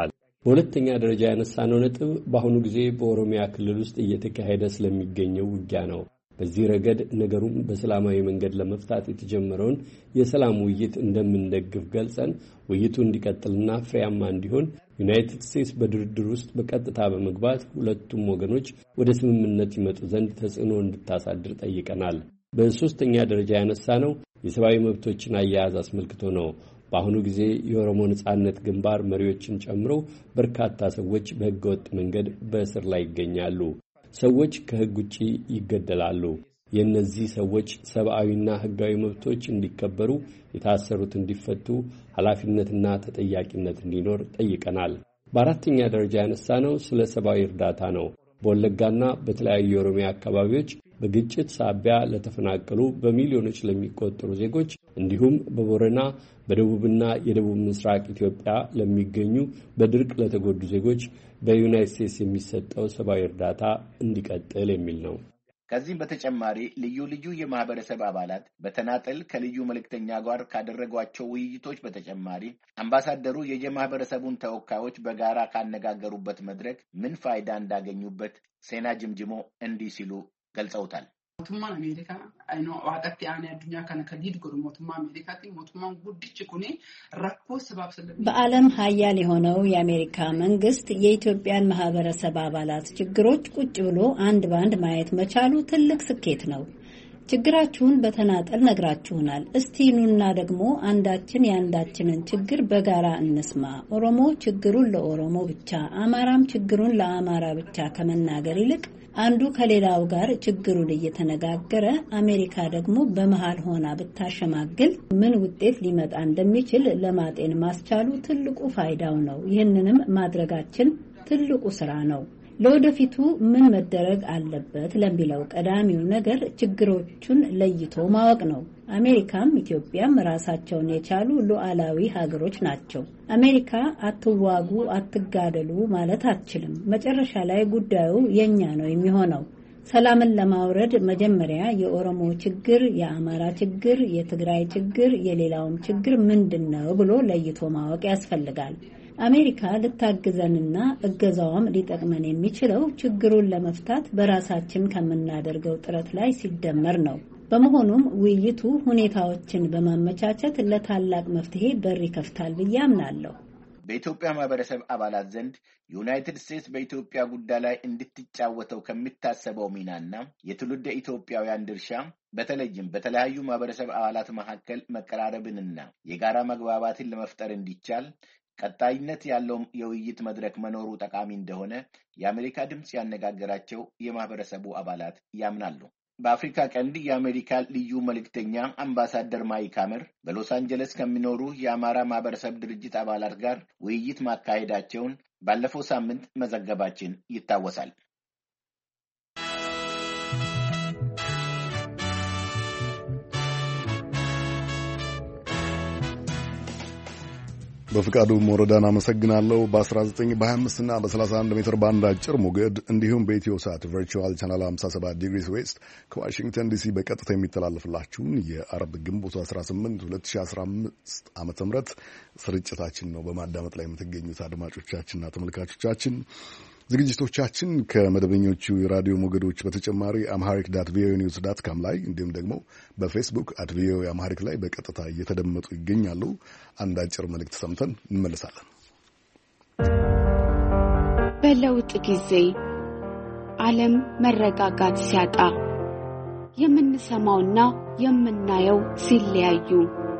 በሁለተኛ ደረጃ ያነሳነው ነጥብ በአሁኑ ጊዜ በኦሮሚያ ክልል ውስጥ እየተካሄደ ስለሚገኘው ውጊያ ነው። በዚህ ረገድ ነገሩን በሰላማዊ መንገድ ለመፍታት የተጀመረውን የሰላም ውይይት እንደምንደግፍ ገልጸን ውይይቱ እንዲቀጥልና ፍሬያማ እንዲሆን ዩናይትድ ስቴትስ በድርድር ውስጥ በቀጥታ በመግባት ሁለቱም ወገኖች ወደ ስምምነት ይመጡ ዘንድ ተጽዕኖ እንድታሳድር ጠይቀናል። በሶስተኛ ደረጃ ያነሳነው የሰብአዊ መብቶችን አያያዝ አስመልክቶ ነው። በአሁኑ ጊዜ የኦሮሞ ነጻነት ግንባር መሪዎችን ጨምሮ በርካታ ሰዎች በህገወጥ መንገድ በእስር ላይ ይገኛሉ። ሰዎች ከህግ ውጪ ይገደላሉ። የእነዚህ ሰዎች ሰብአዊና ህጋዊ መብቶች እንዲከበሩ፣ የታሰሩት እንዲፈቱ፣ ኃላፊነትና ተጠያቂነት እንዲኖር ጠይቀናል። በአራተኛ ደረጃ ያነሳነው ስለ ሰብአዊ እርዳታ ነው። በወለጋና በተለያዩ የኦሮሚያ አካባቢዎች በግጭት ሳቢያ ለተፈናቀሉ በሚሊዮኖች ለሚቆጠሩ ዜጎች እንዲሁም በቦረና በደቡብና የደቡብ ምስራቅ ኢትዮጵያ ለሚገኙ በድርቅ ለተጎዱ ዜጎች በዩናይትድ ስቴትስ የሚሰጠው ሰብአዊ እርዳታ እንዲቀጥል የሚል ነው። ከዚህም በተጨማሪ ልዩ ልዩ የማህበረሰብ አባላት በተናጠል ከልዩ መልእክተኛ ጋር ካደረጓቸው ውይይቶች በተጨማሪ አምባሳደሩ የየማህበረሰቡን ተወካዮች በጋራ ካነጋገሩበት መድረክ ምን ፋይዳ እንዳገኙበት ሴና ጅምጅሞ እንዲህ ሲሉ ገልጸውታል። ሞቱማን አሜሪካ አይኖ ዋጣት ያኔ አዱኛ ከነ ከዲድ ጎር ሞቱማ አሜሪካ ቲ ሞቱማን ጉድጭ ኩኔ ረኮ ሰባብ ሰለ በዓለም ሀያል የሆነው የአሜሪካ መንግስት የኢትዮጵያን ማህበረሰብ አባላት ችግሮች ቁጭ ብሎ አንድ ባንድ ማየት መቻሉ ትልቅ ስኬት ነው። ችግራችሁን በተናጠል ነግራችሁናል። እስቲ ኑና ደግሞ አንዳችን የአንዳችንን ችግር በጋራ እንስማ። ኦሮሞ ችግሩን ለኦሮሞ ብቻ፣ አማራም ችግሩን ለአማራ ብቻ ከመናገር ይልቅ አንዱ ከሌላው ጋር ችግሩን እየተነጋገረ አሜሪካ ደግሞ በመሃል ሆና ብታሸማግል ምን ውጤት ሊመጣ እንደሚችል ለማጤን ማስቻሉ ትልቁ ፋይዳው ነው። ይህንንም ማድረጋችን ትልቁ ስራ ነው። ለወደፊቱ ምን መደረግ አለበት ለሚለው ቀዳሚው ነገር ችግሮቹን ለይቶ ማወቅ ነው። አሜሪካም ኢትዮጵያም ራሳቸውን የቻሉ ሉዓላዊ ሀገሮች ናቸው። አሜሪካ አትዋጉ፣ አትጋደሉ ማለት አትችልም። መጨረሻ ላይ ጉዳዩ የኛ ነው የሚሆነው። ሰላምን ለማውረድ መጀመሪያ የኦሮሞ ችግር፣ የአማራ ችግር፣ የትግራይ ችግር፣ የሌላውም ችግር ምንድነው ብሎ ለይቶ ማወቅ ያስፈልጋል። አሜሪካ ልታግዘንና እገዛዋም ሊጠቅመን የሚችለው ችግሩን ለመፍታት በራሳችን ከምናደርገው ጥረት ላይ ሲደመር ነው። በመሆኑም ውይይቱ ሁኔታዎችን በማመቻቸት ለታላቅ መፍትሄ በር ይከፍታል ብዬ አምናለሁ። በኢትዮጵያ ማህበረሰብ አባላት ዘንድ ዩናይትድ ስቴትስ በኢትዮጵያ ጉዳይ ላይ እንድትጫወተው ከሚታሰበው ሚናና የትውልደ ኢትዮጵያውያን ድርሻ በተለይም በተለያዩ ማህበረሰብ አባላት መካከል መቀራረብንና የጋራ መግባባትን ለመፍጠር እንዲቻል ቀጣይነት ያለው የውይይት መድረክ መኖሩ ጠቃሚ እንደሆነ የአሜሪካ ድምጽ ያነጋገራቸው የማህበረሰቡ አባላት ያምናሉ። በአፍሪካ ቀንድ የአሜሪካ ልዩ መልእክተኛ አምባሳደር ማይክ ሀመር በሎስ አንጀለስ ከሚኖሩ የአማራ ማህበረሰብ ድርጅት አባላት ጋር ውይይት ማካሄዳቸውን ባለፈው ሳምንት መዘገባችን ይታወሳል። በፍቃዱ ሞረዳን አመሰግናለሁ። በ19 በ25 እና በ31 ሜትር ባንድ አጭር ሞገድ እንዲሁም በኢትዮ ሳት ቨርቹዋል ቻናል ሃምሳ ሰባት ዲግሪ ዌስት ከዋሽንግተን ዲሲ በቀጥታ የሚተላለፍላችሁን የአርብ ግንቦት አስራ ስምንት ሁለት ሺህ አስራ አምስት ዓመተ ምህረት ስርጭታችን ነው በማዳመጥ ላይ የምትገኙት አድማጮቻችንና ተመልካቾቻችን። ዝግጅቶቻችን ከመደበኞቹ የራዲዮ ሞገዶች በተጨማሪ አምሃሪክ ዳት ቪኦኤ ኒውስ ዳት ካም ላይ እንዲሁም ደግሞ በፌስቡክ አት ቪኦኤ አምሃሪክ ላይ በቀጥታ እየተደመጡ ይገኛሉ። አንድ አጭር መልእክት ሰምተን እንመለሳለን። በለውጥ ጊዜ ዓለም መረጋጋት ሲያጣ የምንሰማውና የምናየው ሲለያዩ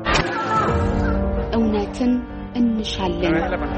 እውነትን እንሻለን።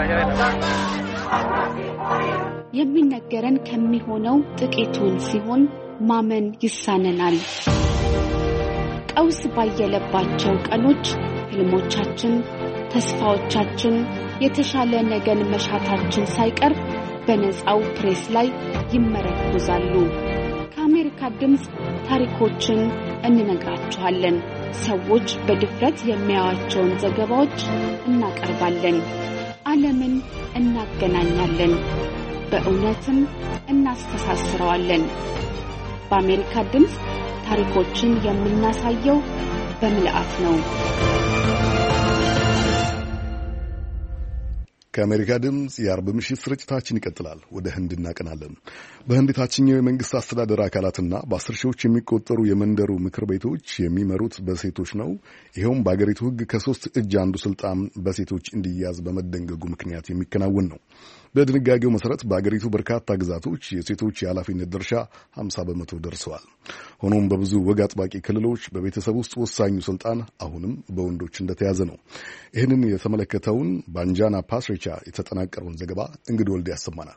የሚነገረን ከሚሆነው ጥቂቱን ሲሆን ማመን ይሳነናል። ቀውስ ባየለባቸው ቀኖች ህልሞቻችን፣ ተስፋዎቻችን፣ የተሻለ ነገን መሻታችን ሳይቀር በነፃው ፕሬስ ላይ ይመረኮዛሉ። ከአሜሪካ ድምፅ ታሪኮችን እንነግራችኋለን። ሰዎች በድፍረት የሚያዩዋቸውን ዘገባዎች እናቀርባለን። ዓለምን እናገናኛለን፣ በእውነትም እናስተሳስረዋለን። በአሜሪካ ድምፅ ታሪኮችን የምናሳየው በምልአት ነው። ከአሜሪካ ድምፅ የአርብ ምሽት ስርጭታችን ይቀጥላል። ወደ ህንድ እናቀናለን። በህንድ ታችኛው የመንግስት አስተዳደር አካላትና በአስር ሺዎች የሚቆጠሩ የመንደሩ ምክር ቤቶች የሚመሩት በሴቶች ነው። ይኸውም በአገሪቱ ህግ ከሶስት እጅ አንዱ ስልጣን በሴቶች እንዲያዝ በመደንገጉ ምክንያት የሚከናወን ነው። በድንጋጌው መሰረት በአገሪቱ በርካታ ግዛቶች የሴቶች የኃላፊነት ድርሻ ሀምሳ በመቶ ደርሰዋል። ሆኖም በብዙ ወግ አጥባቂ ክልሎች በቤተሰብ ውስጥ ወሳኙ ስልጣን አሁንም በወንዶች እንደተያዘ ነው። ይህንን የተመለከተውን ባንጃና ፓስሬቻ የተጠናቀረውን ዘገባ እንግድ ወልድ ያሰማናል።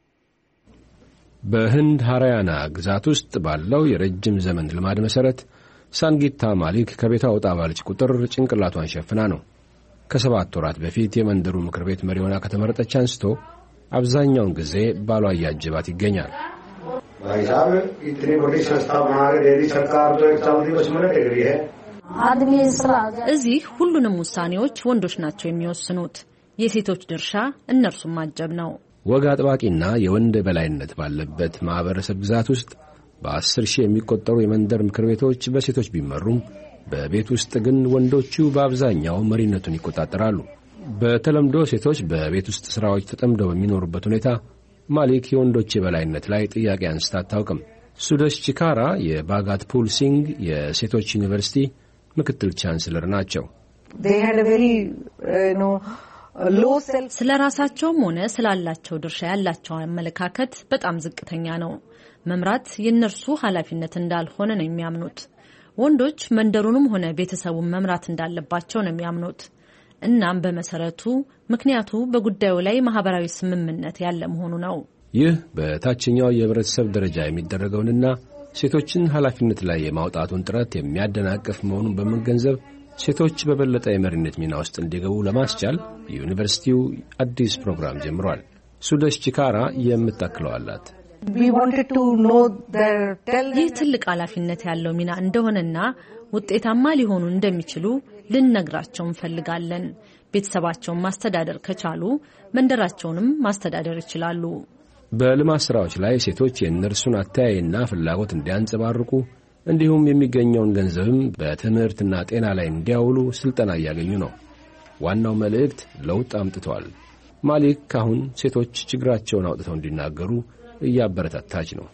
በህንድ ሃሪያና ግዛት ውስጥ ባለው የረጅም ዘመን ልማድ መሰረት ሳንጊታ ማሊክ ከቤቷ ወጣ ባለች ቁጥር ጭንቅላቷን ሸፍና ነው። ከሰባት ወራት በፊት የመንደሩ ምክር ቤት መሪ ሆና ከተመረጠች አንስቶ አብዛኛውን ጊዜ ባሏ እያጀባት ይገኛል። እዚህ ሁሉንም ውሳኔዎች ወንዶች ናቸው የሚወስኑት። የሴቶች ድርሻ እነርሱን ማጀብ ነው። ወግ አጥባቂና የወንድ በላይነት ባለበት ማህበረሰብ ግዛት ውስጥ በአስር ሺህ የሚቆጠሩ የመንደር ምክር ቤቶች በሴቶች ቢመሩም በቤት ውስጥ ግን ወንዶቹ በአብዛኛው መሪነቱን ይቆጣጠራሉ። በተለምዶ ሴቶች በቤት ውስጥ ስራዎች ተጠምደው በሚኖሩበት ሁኔታ ማሊክ የወንዶች የበላይነት ላይ ጥያቄ አንስታ አታውቅም። ሱደሽ ቺካራ የባጋት ፑል ሲንግ የሴቶች ዩኒቨርሲቲ ምክትል ቻንስለር ናቸው። ስለ ራሳቸውም ሆነ ስላላቸው ድርሻ ያላቸው አመለካከት በጣም ዝቅተኛ ነው። መምራት የእነርሱ ኃላፊነት እንዳልሆነ ነው የሚያምኑት። ወንዶች መንደሩንም ሆነ ቤተሰቡን መምራት እንዳለባቸው ነው የሚያምኑት። እናም በመሰረቱ ምክንያቱ በጉዳዩ ላይ ማህበራዊ ስምምነት ያለ መሆኑ ነው። ይህ በታችኛው የህብረተሰብ ደረጃ የሚደረገውንና ሴቶችን ኃላፊነት ላይ የማውጣቱን ጥረት የሚያደናቅፍ መሆኑን በመገንዘብ ሴቶች በበለጠ የመሪነት ሚና ውስጥ እንዲገቡ ለማስቻል ዩኒቨርሲቲው አዲስ ፕሮግራም ጀምሯል። ሱደሽ ቺካራ የምታክለው አላት። ይህ ትልቅ ኃላፊነት ያለው ሚና እንደሆነና ውጤታማ ሊሆኑ እንደሚችሉ ልንነግራቸው እንፈልጋለን። ቤተሰባቸውን ማስተዳደር ከቻሉ መንደራቸውንም ማስተዳደር ይችላሉ። በልማት ስራዎች ላይ ሴቶች የእነርሱን አተያይና ፍላጎት እንዲያንጸባርቁ እንዲሁም የሚገኘውን ገንዘብም በትምህርትና ጤና ላይ እንዲያውሉ ስልጠና እያገኙ ነው። ዋናው መልእክት ለውጥ አምጥቷል። ማሊክ ካሁን ሴቶች ችግራቸውን አውጥተው እንዲናገሩ እያበረታታች ነው።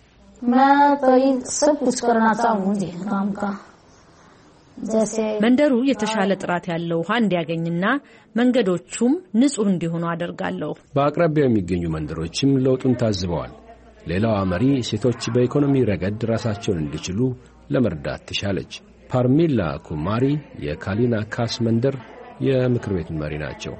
መንደሩ የተሻለ ጥራት ያለው ውሃ እንዲያገኝና መንገዶቹም ንጹህ እንዲሆኑ አደርጋለሁ። በአቅራቢያው የሚገኙ መንደሮችም ለውጡን ታዝበዋል። ሌላዋ መሪ ሴቶች በኢኮኖሚ ረገድ ራሳቸውን እንዲችሉ ለመርዳት ትሻለች። ፓርሚላ ኩማሪ የካሊና ካስ መንደር የምክር ቤት መሪ ናቸው።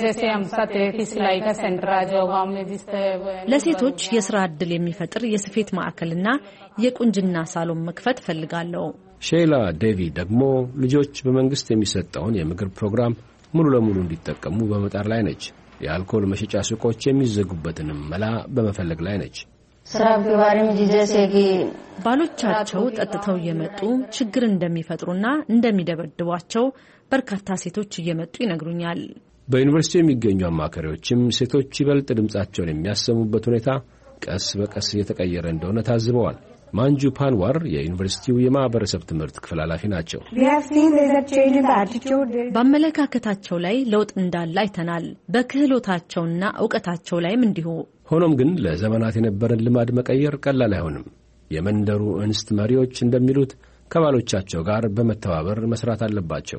ለሴቶች የሥራ ዕድል የሚፈጥር የስፌት ማዕከልና የቁንጅና ሳሎን መክፈት ፈልጋለሁ። ሼላ ዴቪ ደግሞ ልጆች በመንግስት የሚሰጠውን የምግብ ፕሮግራም ሙሉ ለሙሉ እንዲጠቀሙ በመጣር ላይ ነች። የአልኮል መሸጫ ሱቆች የሚዘጉበትንም መላ በመፈለግ ላይ ነች። ባሎቻቸው ጠጥተው እየመጡ ችግር እንደሚፈጥሩና እንደሚደበድቧቸው በርካታ ሴቶች እየመጡ ይነግሩኛል። በዩኒቨርሲቲ የሚገኙ አማካሪዎችም ሴቶች ይበልጥ ድምጻቸውን የሚያሰሙበት ሁኔታ ቀስ በቀስ እየተቀየረ እንደሆነ ታዝበዋል። ማንጁ ፓንዋር የዩኒቨርሲቲው የማህበረሰብ ትምህርት ክፍል ኃላፊ ናቸው። በአመለካከታቸው ላይ ለውጥ እንዳለ አይተናል። በክህሎታቸውና ዕውቀታቸው ላይም እንዲሁ። ሆኖም ግን ለዘመናት የነበረን ልማድ መቀየር ቀላል አይሆንም። የመንደሩ እንስት መሪዎች እንደሚሉት ከባሎቻቸው ጋር በመተባበር መስራት አለባቸው።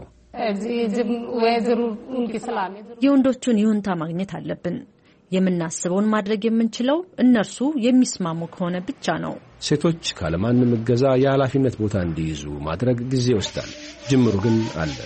የወንዶቹን ይሁንታ ማግኘት አለብን። የምናስበውን ማድረግ የምንችለው እነርሱ የሚስማሙ ከሆነ ብቻ ነው። ሴቶች ካለማንም እገዛ የኃላፊነት ቦታ እንዲይዙ ማድረግ ጊዜ ይወስዳል። ጅምሩ ግን አለ።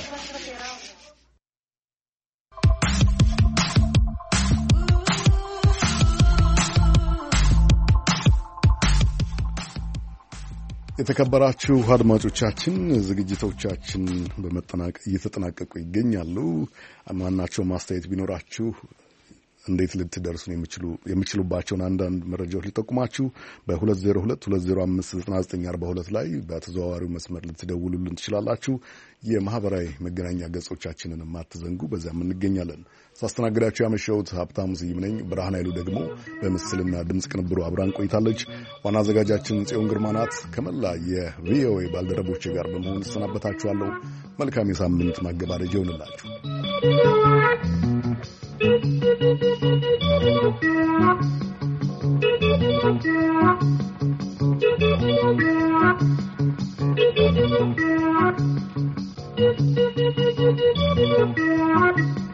የተከበራችሁ አድማጮቻችን ዝግጅቶቻችን በመጠናቀቅ እየተጠናቀቁ ይገኛሉ። ማናቸውም አስተያየት ቢኖራችሁ እንዴት ልትደርሱን የሚችሉ የሚችሉባቸውን አንዳንድ መረጃዎች ልጠቁማችሁ። በሁለት ዜሮ ሁለት ሁለት ዜሮ አምስት ዘጠና ዘጠኝ አርባ ሁለት ላይ በተዘዋዋሪው መስመር ልትደውሉልን ትችላላችሁ። የማህበራዊ መገናኛ ገጾቻችንን አትዘንጉ፣ በዚያም እንገኛለን። ሳስተናግዳችሁ ያመሸሁት ሀብታሙ ስዩም ነኝ። ብርሃን ኃይሉ ደግሞ በምስልና ድምፅ ቅንብሩ አብራን ቆይታለች። ዋና አዘጋጃችን ጽዮን ግርማ ናት። ከመላ የቪኦኤ ባልደረቦቼ ጋር በመሆን እሰናበታችኋለሁ። መልካም የሳምንት ማገባደጃ ይሁንላችሁ። Thank you.